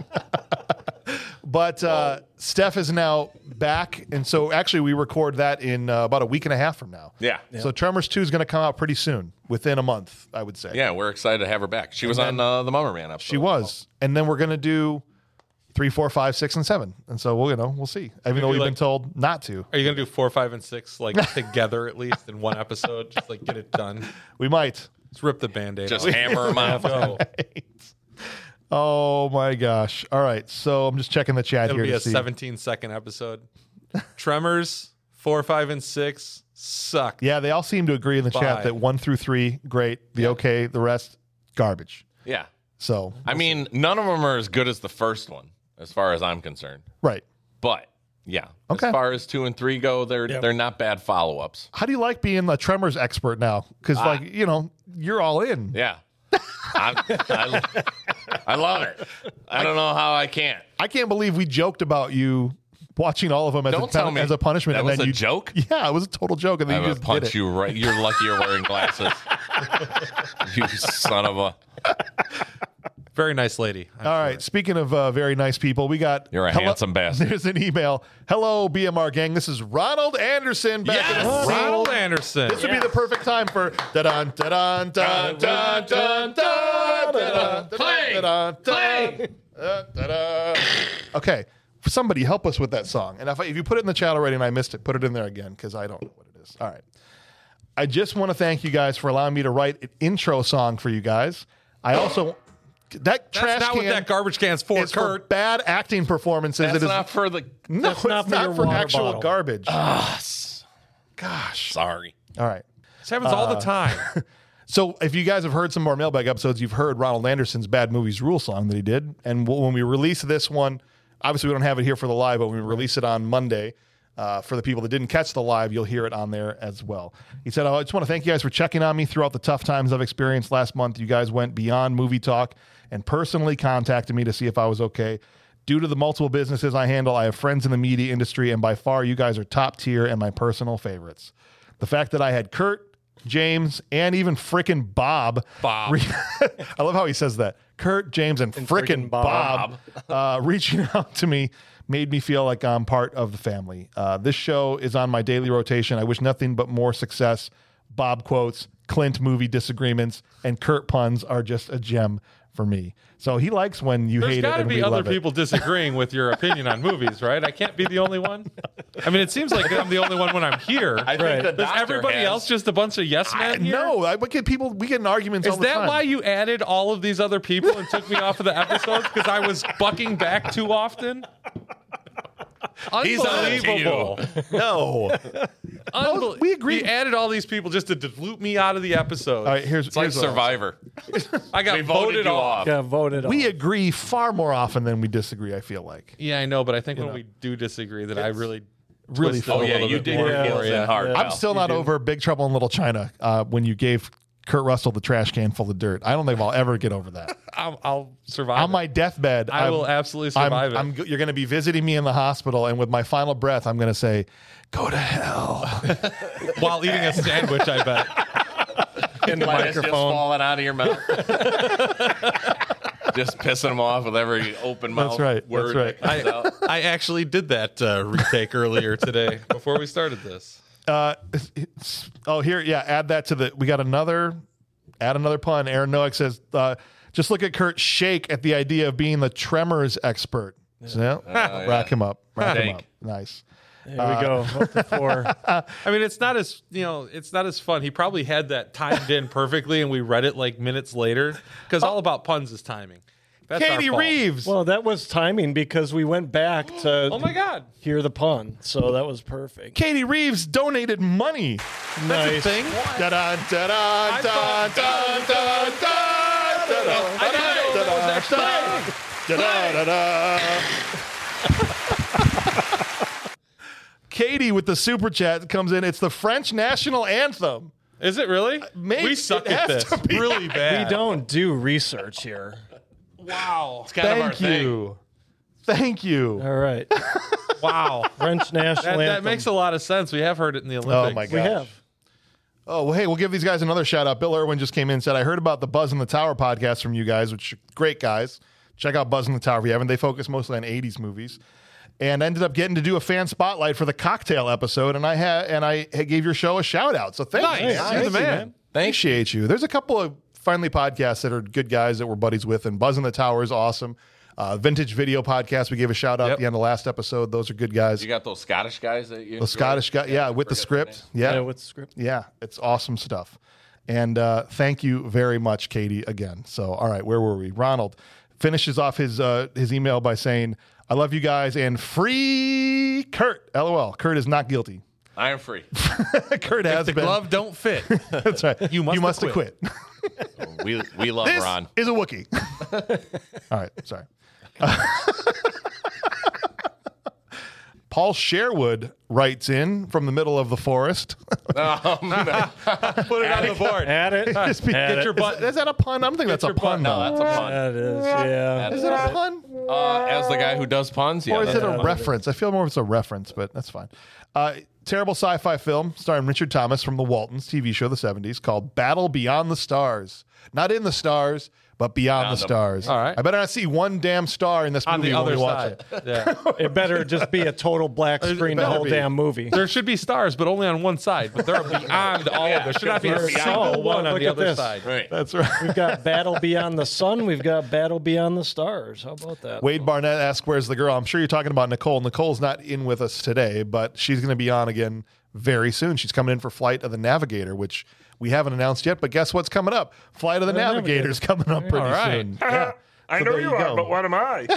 But Steph is now back. And so actually we record that in about a week and a half from now. Yeah. So Tremors 2 is going to come out pretty soon, within a month, I would say. Yeah, we're excited to have her back. She was on the Mummer Man episode. She was. And then we're going to do 3, 4, 5, 6, and 7. And so we'll see. Even though we've been told not to. Are you gonna do 4, 5, and 6 like together at least in one episode? Just like get it done. We might. Let's rip the Band-Aid Just off. hammer them out. Go. Oh my gosh. All right. So I'm just checking the chat It'll here be to a see. 17-second episode. Tremors 4, 5, and 6 suck. Yeah, they all seem to agree in the chat Bye. that 1 through 3, great. The okay, the rest, garbage. Yeah. So, I mean, none of them are as good as the first one, as far as I'm concerned. right. But yeah, Okay. as far as 2 and 3 go, they're not bad follow-ups. How do you like being the Tremors expert now? Because, you're all in. Yeah. I love it. I don't know how I can't. I can't believe we joked about you watching all of them as, Don't tell me as a punishment. that and was then a you, joke? Yeah, it was a total joke. And then I you would just punch did it. you right. You're lucky you're wearing glasses. You son of a. Very nice lady. I'm All sure. right. Speaking of very nice people, we got. You're a handsome bastard. There's an email. Hello, BMR gang. This is Ronald Anderson back in the Yes! Ronald Anderson. This would be the perfect time for da-dun, da-dun, dun, dun, dun, dun, da-dun, Play! da-dun, Play! dun, da-dun. Okay, somebody help us with that song. And if you put it in the chat already and I missed it, put it in there again because I don't know what it is. All right. I just want to thank you guys for allowing me to write an intro song for you guys. I also that trash That's not can what that garbage can's for, is for Kurt. bad acting performances. That's it is not for the. no, That's it's not not for your for water actual bottle. garbage. Gosh. All Sorry. right. This happens all the time. So if you guys have heard some more mailbag episodes, you've heard Ronald Anderson's Bad Movies Rule song that he did. And when we release this one, obviously we don't have it here for the live, but when we release it on Monday, for the people that didn't catch the live, you'll hear it on there as well. He said, I just want to thank you guys for checking on me throughout the tough times I've experienced last month. You guys went beyond movie talk and personally contacted me to see if I was okay. Due to the multiple businesses I handle, I have friends in the media industry, and by far you guys are top tier and my personal favorites. The fact that I had Kurt, James, and even frickin' Bob. Bob. I love how he says that. Kurt, James, and frickin' frickin' Bob reaching out to me made me feel like I'm part of the family. This show is on my daily rotation. I wish nothing but more success. Bob quotes, Clint movie disagreements, and Kurt puns are just a gem for me. So he likes when you There's hate it got to and be we other love it. people disagreeing with your opinion on movies, right? I can't be the only one. I mean, it seems like I'm the only one when I'm here. I think the Is doctor everybody has- else just a bunch of yes men here? No, we get in arguments all Is the that time. why you added all of these other people and took me off of the episodes? Because I was bucking back too often? He's on to Unbelievable. No. we agreed. You added all these people just to dilute me out of the episodes. All right, here's It's like here's what I'll say. Survivor. I got We voted voted you off. off. Yeah, voted We off. agree far more often than we disagree, I feel like. Yeah, I know, but I think when we do disagree, that I really Really twisted fun. a Oh, yeah, little you bit did more your for heels you. in hard. Yeah. I'm still not over Big Trouble in Little China when you gave Kurt Russell the trash can full of dirt. I don't think I'll ever get over that. I'll survive. On my deathbed, I will absolutely survive it. You're going to be visiting me in the hospital, and with my final breath, I'm going to say, "Go to hell." While eating a sandwich, I bet. In the Lettuce just microphone. falling out of your mouth. Just pissing them off with every open mouth That's right. word That's that comes out. I actually did that retake earlier today before we started this. Here, yeah. Add that to the. We got another. Add another pun. Aaron Noack says, "Just look at Kurt shake at the idea of being the Tremors expert." So, rack him up. Rack him Dank. up. Nice. There we go. Up to 4. I mean, it's not as it's not as fun. He probably had that timed in perfectly, and we read it like minutes later because all about puns is timing. That's our Katie fault. Reeves. Well, that was timing because we went back to Oh my God! hear the pun. So that was perfect. Katie Reeves donated money. Nice. Thing. Da-dun, da-dun, dun, dun, dun, dun, da-dun, I didn't know that was actually. da-da-da-da. Katie with the super chat comes in. It's the French national anthem. Is it really? Maybe we suck it at has this to be. really bad. We don't do research here. Wow. It's kind of our Thank you. Thank you. All right. Wow. French national anthem. That makes a lot of sense. We have heard it in the Olympics. Oh, my gosh. We have. Oh, well, hey, we'll give these guys another shout out. Bill Irwin just came in and said, I heard about the Buzz in the Tower podcast from you guys, which are great guys. Check out Buzz in the Tower if you haven't. They focus mostly on 80s movies. And ended up getting to do a fan spotlight for the cocktail episode, and I gave your show a shout out. So thank you. Nice. You're the man. Appreciate you. There's a couple of Finally podcasts that are good guys that we're buddies with, and Buzz in the Tower is awesome. Vintage Video Podcast, we gave a shout out at the end of last episode. Those are good guys. You got those Scottish guys that you. The Scottish guy, yeah, with the script, Yeah, with the script. yeah, it's awesome stuff. And thank you very much, Katie, again. So, all right, where were we? Ronald finishes off his email by saying, I love you guys and free Kurt. LOL. Kurt is not guilty. I am free. Kurt has The been. glove don't fit. That's right. You must have quit. We love This Ron. is a Wookiee. All right, sorry. Paul Sherwood writes in from the middle of the forest. Put it on the board. Add it. Just be- Add Get it. your butt. Is that a pun? I don't think that's a pun. No, though. that's a pun. That is, yeah. Is it a pun? As the guy who does puns, yeah. Or is it that's a reference? I feel more it's a reference, but that's fine. Terrible sci-fi film starring Richard Thomas from the Waltons TV show of the 70s called Battle Beyond the Stars. Not in the stars, but beyond the them. stars. All right. I better not see one damn star in this On movie the when we other watch side. it. Yeah. It better just be a total black screen the better whole be. damn movie. There should be stars, but only on one side. But they're beyond all of. There should not be a Oh, single one on look the at other this. side. right. That's right. We've got Battle Beyond the Sun. We've got Battle Beyond the Stars. How about that? Wade Barnett asks, where's the girl? I'm sure you're talking about Nicole. Nicole's not in with us today, but she's going to be on again very soon. She's coming in for Flight of the Navigator, which we haven't announced yet, but guess what's coming up? Flight of the Navigator's coming up pretty All right. soon. Yeah. I So know there you you are, go. but what am I?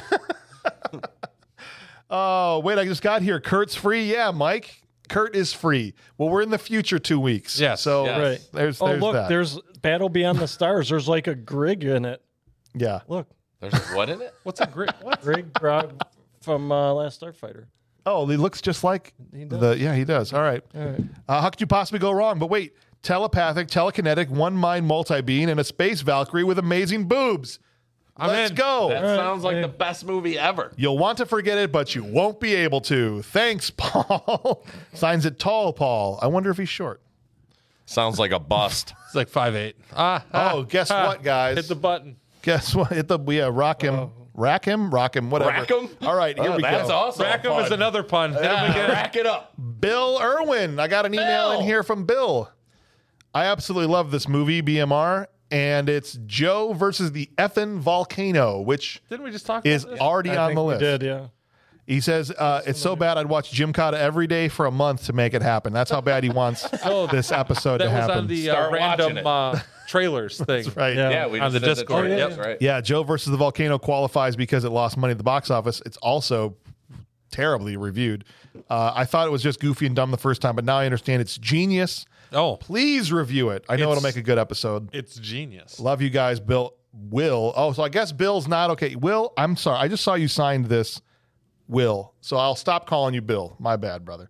Oh, wait, I just got here. Kurt's free. Yeah, Mike. Kurt is free. Well, we're in the future 2 weeks. Yes. So Yes. Right. there's Oh, look, that. there's Battle Beyond the Stars. There's like a Grig in it. Yeah. Look, There's what in it? What's a great? What? Grig Grog from Last Starfighter. Oh, he looks just like does. Yeah, he does. All right. How could you possibly go wrong? But wait, telepathic, telekinetic, one-mind multi-being, and a space Valkyrie with amazing boobs. Let's in. go. That sounds like the best movie ever. You'll want to forget it, but you won't be able to. Thanks, Paul. Signs it Tall Paul. I wonder if he's short. Sounds like a bust. It's like 5'8". Oh, guess what, guys? Hit the button. Guess what? Rock him, whatever. Rack 'em? All right, here we That's go. awesome. Rackham is another pun. Hit him Yeah, again. rack it up. Bill Irwin. I got an email in here from Bill. I absolutely love this movie, BMR, and it's Joe versus the effing volcano, which Didn't we just talk is about this? already I on think the we list. did, yeah. He says it's so bad I'd watch Jim Cotta every day for a month to make it happen. That's how bad he wants this episode to That was happen. on the Start random watching trailers thing. right. Yeah. Yeah, we On just the did Discord. trailer, Yep. that's right. Yeah, Joe versus the Volcano qualifies because it lost money at the box office. It's also terribly reviewed. I thought it was just goofy and dumb the first time, but now I understand it's genius. Oh, Please review it. I know It's- it'll make a good episode. it's genius. Love you guys, Bill. Will. Oh, so I guess Bill's not okay. Will, I'm sorry. I just saw you signed this. Will. So I'll stop calling you Bill. My bad, brother.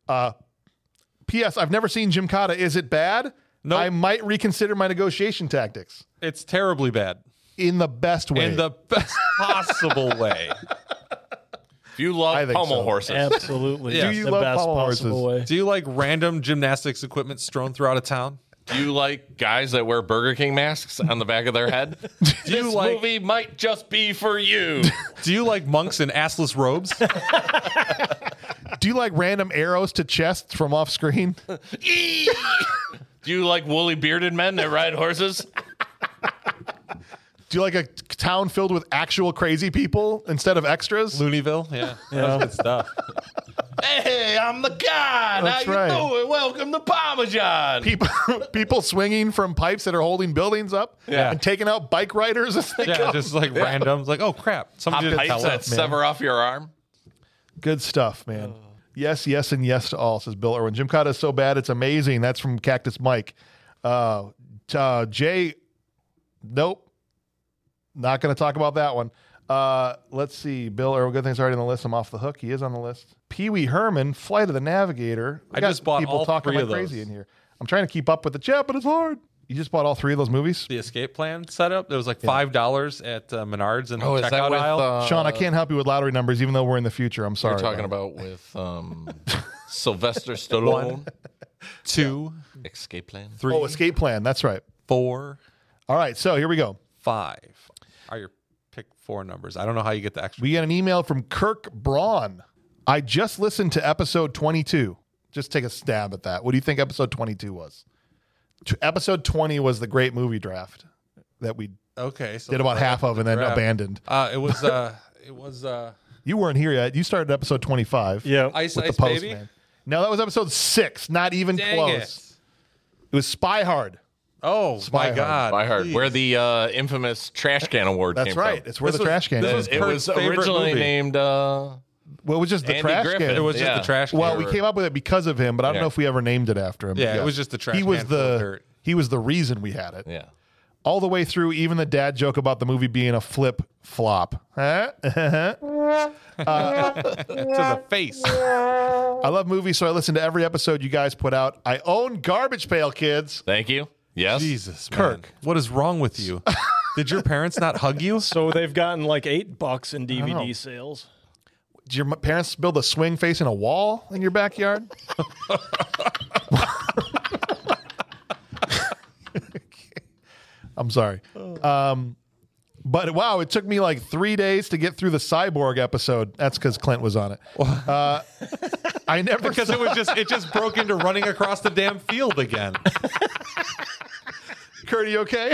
P.S. I've never seen Jim Cotta. Is it bad? Nope. I might reconsider my negotiation tactics It's terribly bad in the best way. in the best possible way. If you I love think pommel so. horses, Absolutely. Yeah. It's Do you the love best pommel possible way. Do you like random gymnastics equipment strewn throughout a town? do you like guys that wear Burger King masks on the back of their head? Do you This like movie might just be for you. Do you like monks in assless robes? Do you like random arrows to chests from off screen? Do you like woolly bearded men that ride horses? Do you like a town filled with actual crazy people instead of extras? Looneyville? Yeah. That was good stuff. Hey, I'm the guy. That's How right. you doing? Welcome to Parmesan. People swinging from pipes that are holding buildings up Yeah. and taking out bike riders as they Yeah, go. just like random. Like, oh crap. Somebody didn't Pipes tell that us. sever off your arm. Good stuff, man. Yes, yes, and yes to all, says Bill Irwin. Jim Cotta is so bad, it's amazing. That's from Cactus Mike. Jay, nope. Not going to talk about that one. Let's see. Bill, good thing's already on the list. I'm off the hook. He is on the list. Pee Wee Herman, Flight of the Navigator. I just bought people all talking 3 like of those. crazy in here. I'm trying to keep up with the chat, but it's hard. You just bought all 3 of those movies? The escape plan setup. It was like $5 at Menards in the is that checkout with, aisle. Sean, I can't help you with lottery numbers, even though we're in the future. I'm sorry. You're talking about with Sylvester Stallone. 2, Escape Plan. 3, Oh, Escape Plan. That's right. 4, All right, so here we go. 5 are your pick 4 numbers. I don't know how you get the extra. We get an email from Kirk Braun. I just listened to episode 22. Just take a stab at that. What do you think episode 22 was? Episode 20 was the great movie draft that we Okay, so did about half of and then draft. abandoned. It was You weren't here yet. You started episode 25. Yeah. Ice with Ice the Baby. Postman. No, that was episode 6. Not even Dang close. It was Spy Hard. Oh Spy my Hard. God! By heart, please. where the infamous trash can award That's came right. from. It's where This the was- trash can this is. was It was Kurt's favorite originally movie. named Well, it was just the Andy trash Griffith. can. It was just Yeah. the trash can. Well, we came up with it because of him, but I don't Yeah. know if we ever named it after him. Yeah, it was just the trash He was can full of the dirt. he was the reason we had it. yeah. All the way through, even the dad joke about the movie being a flip flop. Huh? to the face. I love movies, so I listen to every episode you guys put out. I own Garbage Pail Kids. Thank you. Yes. Jesus, Kirk. man. What is wrong with you? Did your parents not hug you? So they've gotten like $8 in know. DVD sales. Did your parents build a swing facing a wall in your backyard? I'm sorry. But wow, it took me like 3 days to get through the Cyborg episode. That's because Clint was on it. I never Because saw it just broke into running across the damn field again. Kurt, you okay?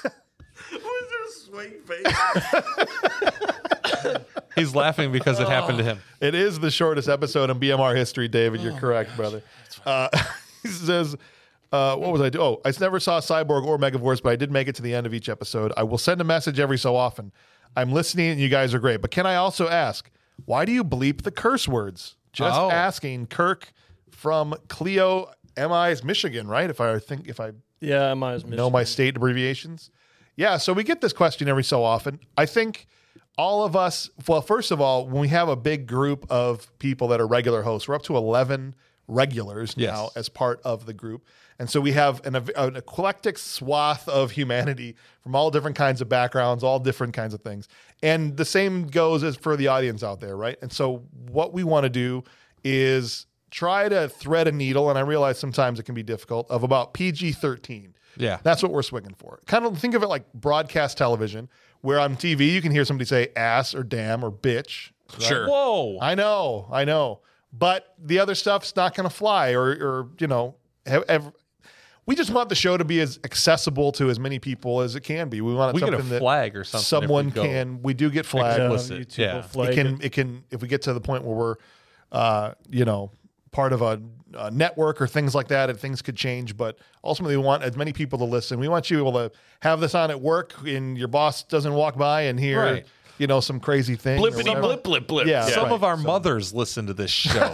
He's laughing because it happened to him. It is the shortest episode in BMR history, David. You're correct, brother. He says, what was I doing? Oh, I never saw Cyborg or Megaforce, but I did make it to the end of each episode. I will send a message every so often. I'm listening and you guys are great. But can I also ask, why do you bleep the curse words? Just Oh. asking. Kirk from Clio MI's Michigan, right? If I Yeah, I might as know my state abbreviations. Yeah, so we get this question every so often. I think all of us, well, first of all, when we have a big group of people that are regular hosts, we're up to 11 regulars now Yes. as part of the group. And so we have an eclectic swath of humanity from all different kinds of backgrounds, all different kinds of things. And the same goes as for the audience out there, right? And so what we want to do is try to thread a needle, and I realize sometimes it can be difficult, of about PG-13. Yeah. That's what we're swinging for. Kind of think of it like broadcast television, where on TV you can hear somebody say ass or damn or bitch. Sure. Whoa. I know. But the other stuff's not going to fly or you know, we just want the show to be as accessible to as many people as it can be. We want it We get something a that flag or something. someone if we go. can. We do get flagged. Explicit. YouTube Yeah. will flag It can if we get to the point where we're you know, part of a network or things like that, and things could change. But ultimately, we want as many people to listen. We want you able to have this on at work, and your boss doesn't walk by and hear, Right. you know, some crazy thing. or Blippity whatever. blip blip blip. Yeah. Some Right. of our mothers listen to this show.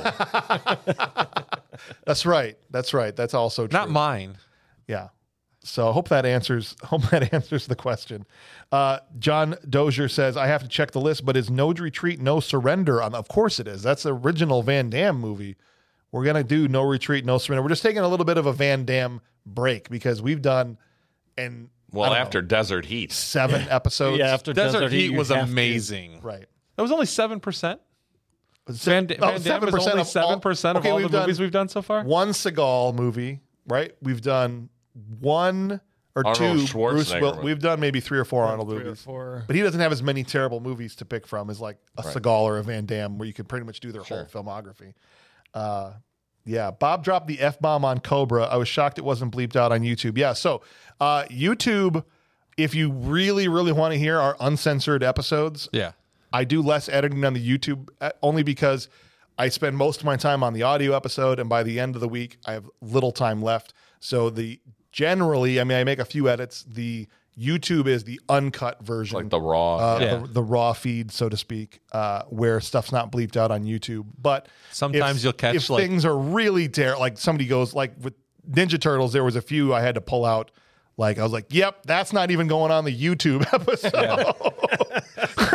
That's right. That's also true. Not mine. Yeah. So I hope that answers the question. John Dozier says, I have to check the list, but is No Retreat, No Surrender on? Of course it is. That's the original Van Damme movie. We're going to do No Retreat, No Surrender. We're just taking a little bit of a Van Damme break because we've done After Desert Heat. 7 episodes. Yeah, after Desert Heat you was have to- amazing. Right. That was only 7%. Van Damme is 7% only of all- 7% of Okay, all we've the done movies we've done so far. One Seagal movie, right? We've done one or Arnold two Bruce Schwarzenegger Will. movie. We've done maybe 3 or 4 Arnold 3 or movies. 4. But he doesn't have as many terrible movies to pick from as like a Seagal or a Van Damme, where you could pretty much do their whole filmography. Yeah, Bob dropped the F-bomb on Cobra. I was shocked it wasn't bleeped out on YouTube. Yeah, so YouTube, if you really, really want to hear our uncensored episodes, Yeah. I do less editing on the YouTube only because I spend most of my time on the audio episode, and by the end of the week, I have little time left. So generally, I mean, I make a few edits. The YouTube is the uncut version, Like the raw. the raw feed, so to speak, where stuff's not bleeped out on YouTube. But Sometimes you'll catch, if like- things are really terrible, like somebody goes like with Ninja Turtles, there was a few I had to pull out. Like I was like, "Yep, that's not even going on the YouTube episode."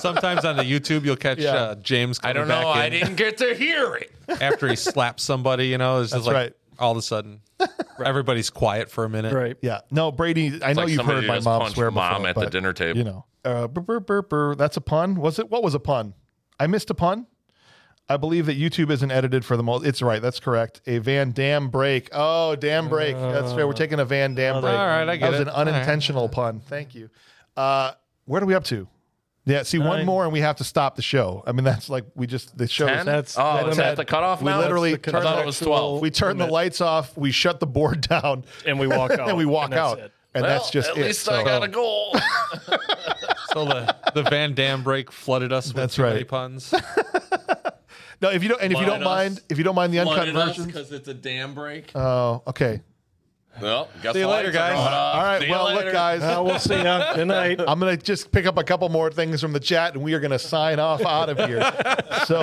Sometimes on the YouTube, you'll catch James I coming don't know. back I in didn't get to hear it. after he slaps somebody, you know. It's just like right. all of a sudden, everybody's quiet for a minute. Right. Yeah. No, Brady, I know like you've somebody heard my just mom punched swear mom before, at the but, dinner table. You know, burr, burr, burr. That's a pun. Was it? What was a pun? I missed a pun. I believe that YouTube isn't edited for the most. It's right. That's correct. A Van Damme break. Oh, damn break. That's fair. We're taking a Van Damme break. all right, I get that was it. an unintentional pun. Thank you. Where are we up to? Yeah, see, one 9. more and we have to stop the show. I mean, that's like the show. 10? That's- oh, is that the cutoff We now? literally That's the I thought it was 12. We turn the lights off. We shut the board down, And we walk out. and we walk and that's out, it. and Well, that's just at it. least I So- got a goal. So the Van Damme break flooded us with That's too many right. puns. No, if you don't, and if you don't mind, the uncut versions. because it's a damn break. Oh, okay. Well, guess See you the later, lights are guys. going off. All right. See you Well, later. look, guys. We'll see ya. Good night. I'm going to just pick up a couple more things from the chat, and we are going to sign off out of here. So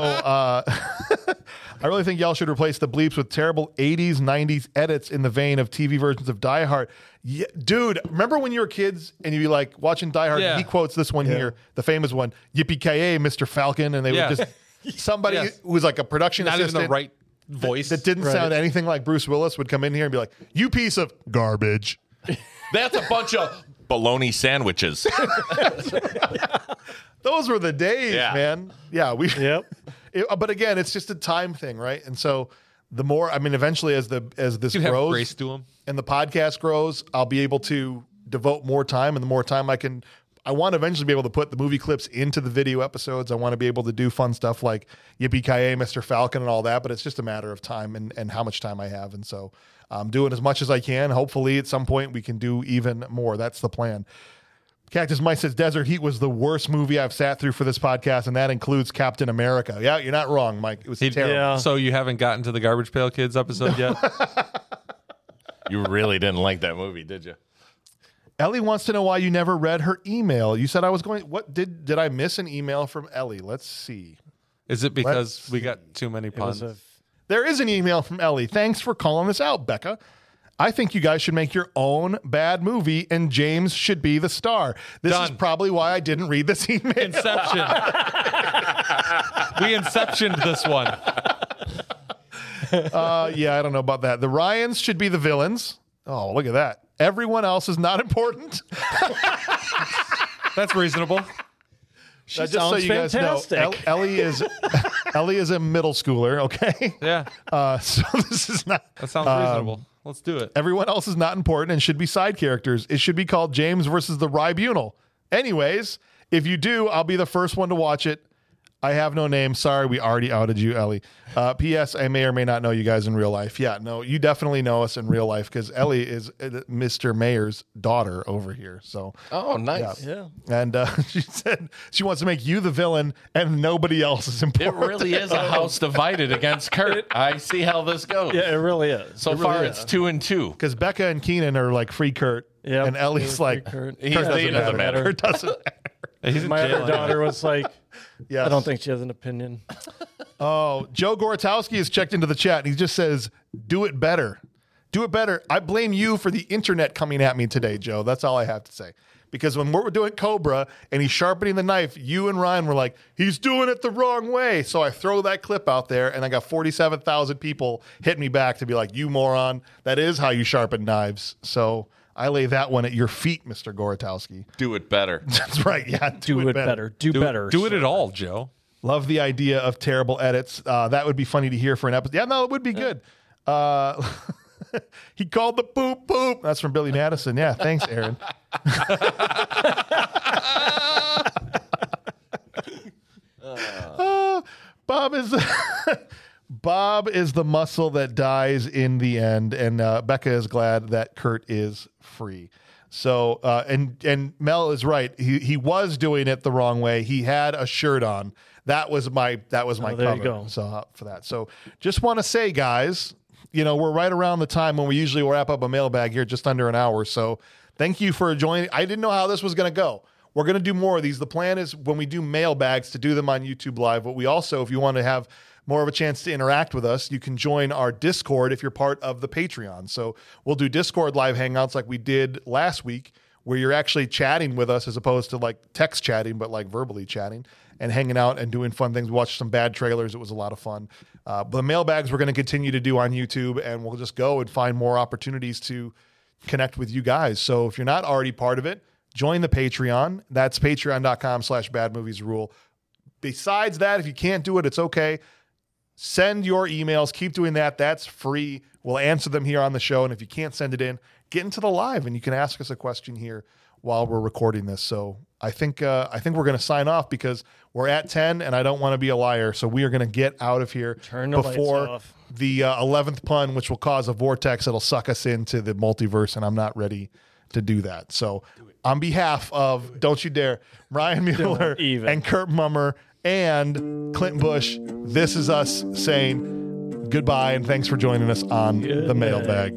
I really think y'all should replace the bleeps with terrible 80s, 90s edits in the vein of TV versions of Die Hard. Yeah, dude, remember when you were kids and you'd be like watching Die Hard, Yeah. and he quotes this one here, the famous one, Yippee-ki-yay, Mr. Falcon, and they Yeah. would just, somebody Yes. who was like a production Not assistant. even the right voice. That didn't sound anything like Bruce Willis would come in here and be like, you piece of garbage. That's a bunch of bologna sandwiches. Those were the days, Yeah. man. Yeah, we. Yep. But again, it's just a time thing, right? And so the more, I mean, eventually as this you have grows grace to him. and the podcast grows, I'll be able to devote more time, and the more time I want to eventually be able to put the movie clips into the video episodes. I want to be able to do fun stuff like Yippee-ki-yay, Mr. Falcon, and all that. But it's just a matter of time and how much time I have. And so I'm doing as much as I can. Hopefully, at some point, we can do even more. That's the plan. Cactus Mike says Desert Heat was the worst movie I've sat through for this podcast, and that includes Captain America. Yeah, you're not wrong, Mike. It was terrible. Yeah. So you haven't gotten to the Garbage Pail Kids episode yet? You really didn't like that movie, did you? Ellie wants to know why you never read her email. You said I was going. What did I miss an email from Ellie? Let's see. Is it because we got too many puns? There is an email from Ellie. Thanks for calling us out, Becca. I think you guys should make your own bad movie, and James should be the star. This is Done. probably why I didn't read this email. Inception. We inceptioned this one. Yeah, I don't know about that. The Ryans should be the villains. Oh, look at that. Everyone else is not important. That's reasonable. Just sounds fantastic. Ellie is Ellie is a middle schooler. Okay. Yeah, So this is not. that sounds reasonable. Let's do it. Everyone else is not important and should be side characters. It should be called James versus the Ribunal. Anyways, if you do, I'll be the first one to watch it. I have no name. Sorry, we already outed you, Ellie. P.S. I may or may not know you guys in real life. Yeah, no, you definitely know us in real life because Ellie is Mr. Mayor's daughter over here. So, Oh, nice. Yeah. and she said she wants to make you the villain and nobody else is It important. really is a house divided against Kurt. I see how this goes. Yeah, it really is. So far, it's 2-2. Because Becca and Keenan are like free Kurt, Yep. and Ellie's like Kurt. He's Kurt the doesn't matter. Kurt doesn't matter. My other daughter was like, Yes. I don't think she has an opinion. Oh, Joe Gorotowski has checked into the chat. And he just says, "Do it better, do it better." I blame you for the internet coming at me today, Joe. That's all I have to say. Because when we're doing Cobra and he's sharpening the knife, you and Ryan were like, "He's doing it the wrong way." So I throw that clip out there, and I got 47,000 people hit me back to be like, "You moron! That is how you sharpen knives." So I lay that one at your feet, Mr. Gorotowski. Do it better. That's right. Yeah, Do it better. Do better. Do it at all, Joe. Love the idea of terrible edits. That would be funny to hear for an episode. Yeah, no, it would be good. He called the poop poop. That's from Billy Madison. Yeah, thanks, Aaron. Bob is the muscle that dies in the end, and Becca is glad that Kurt is free. So and Mel is right. He was doing it the wrong way. He had a shirt on. That was my there cover. you go. So for that. So just want to say, guys, we're right around the time when we usually wrap up a mailbag here, just under an hour. So thank you for joining. I didn't know how this was going to go. We're going to do more of these. The plan is when we do mailbags to do them on YouTube Live. But we also, if you want to have more of a chance to interact with us, you can join our Discord if you're part of the Patreon. So we'll do Discord live hangouts like we did last week, where you're actually chatting with us as opposed to like text chatting, but like verbally chatting and hanging out and doing fun things. We watched some bad trailers. It was a lot of fun. But the mailbags we're going to continue to do on YouTube, and we'll just go and find more opportunities to connect with you guys. So if you're not already part of it, join the Patreon. That's patreon.com/badmoviesrule. Besides that, if you can't do it, it's okay. Send your emails. Keep doing that. That's free. We'll answer them here on the show. And if you can't send it in, get into the live and you can ask us a question here while we're recording this. So I think we're going to sign off because we're at 10 and I don't want to be a liar. So we are going to get out of here before the 11th pun, which will cause a vortex that'll suck us into the multiverse. And I'm not ready to do that. So on behalf of Don't You Dare, Ryan Mueller and Kurt Mummer and Clint Bush, this is us saying goodbye and thanks for joining us on the mailbag.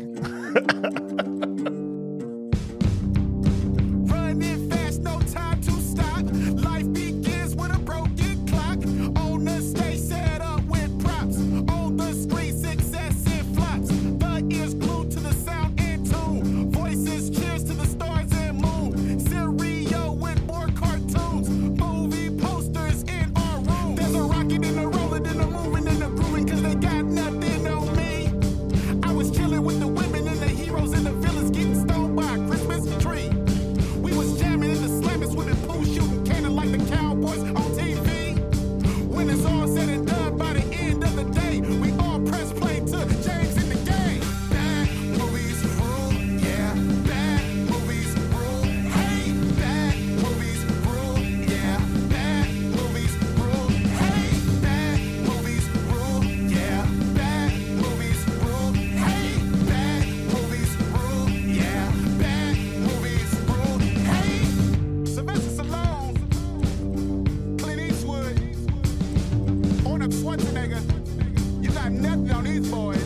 Running fast, no time to stop. Life begins with a broken clock. On the stage, set up with props. On the screen, successive flops. The ears glued to the sound and tune. Voices cheers to the stars and moon. Stereo with more cartoons. Movie posters in our room. There's a rocket in the rolling, in the moving, in the grooving, cause they got nothing on me. I was chilling with the women and the heroes and the villains getting stoned by a Christmas tree. We was jamming in the slamming, swimming pool, shooting cannon like the Cowboys on TV. When it's all said and done, by the end of the day, we all press play to James in the game. Bad movies rule, yeah. Bad movies rule, hey. Bad movies rule, yeah. Bad movies rule, hey. Bad movies rule, yeah. Bad movies rule, hey. Bad movies rule, yeah. Bad movies rule, hey. Sylvester Stallone, Clint Eastwood, Arnold Schwarzenegger, you got nothing on these boys.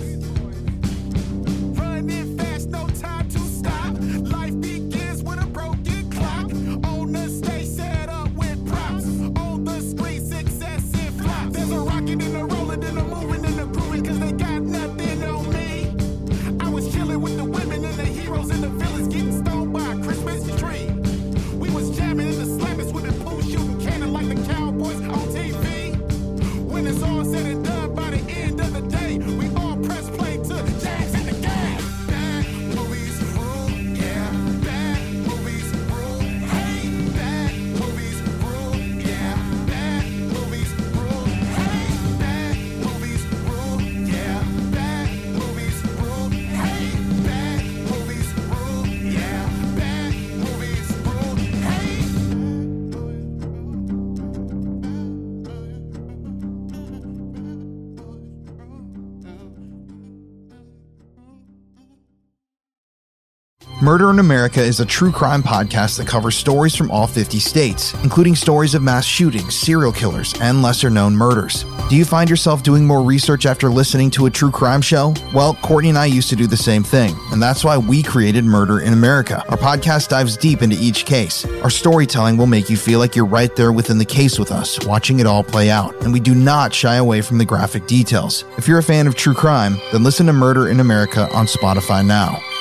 Running fast, no time to stop. Life begins with a broken clock. On the stage, set up with props. On the screen, successive flops. There's a rocket in the rolling, in the moving, in the grooving, cause they got nothing on me. I was chilling with the women and the heroes and the villains getting stoned by a Christmas tree. We was jamming in the slamming, swimming pool, shooting cannon like the Cowboys on TV. When it's all said and done, by the end of the day, we all press play to James in the game. Bad movies rule, yeah. Bad movies rule, hey. Bad movies rule, yeah. Bad movies rule, hey. Bad movies rule, yeah. Bad movies rule, hey. Bad movies rule, yeah. Bad movies rule, hey. Murder in America is a true crime podcast that covers stories from all 50 states, including stories of mass shootings, serial killers, and lesser-known murders. Do you find yourself doing more research after listening to a true crime show? Well, Courtney and I used to do the same thing, and that's why we created Murder in America. Our podcast dives deep into each case. Our storytelling will make you feel like you're right there within the case with us, watching it all play out, and we do not shy away from the graphic details. If you're a fan of true crime, then listen to Murder in America on Spotify now.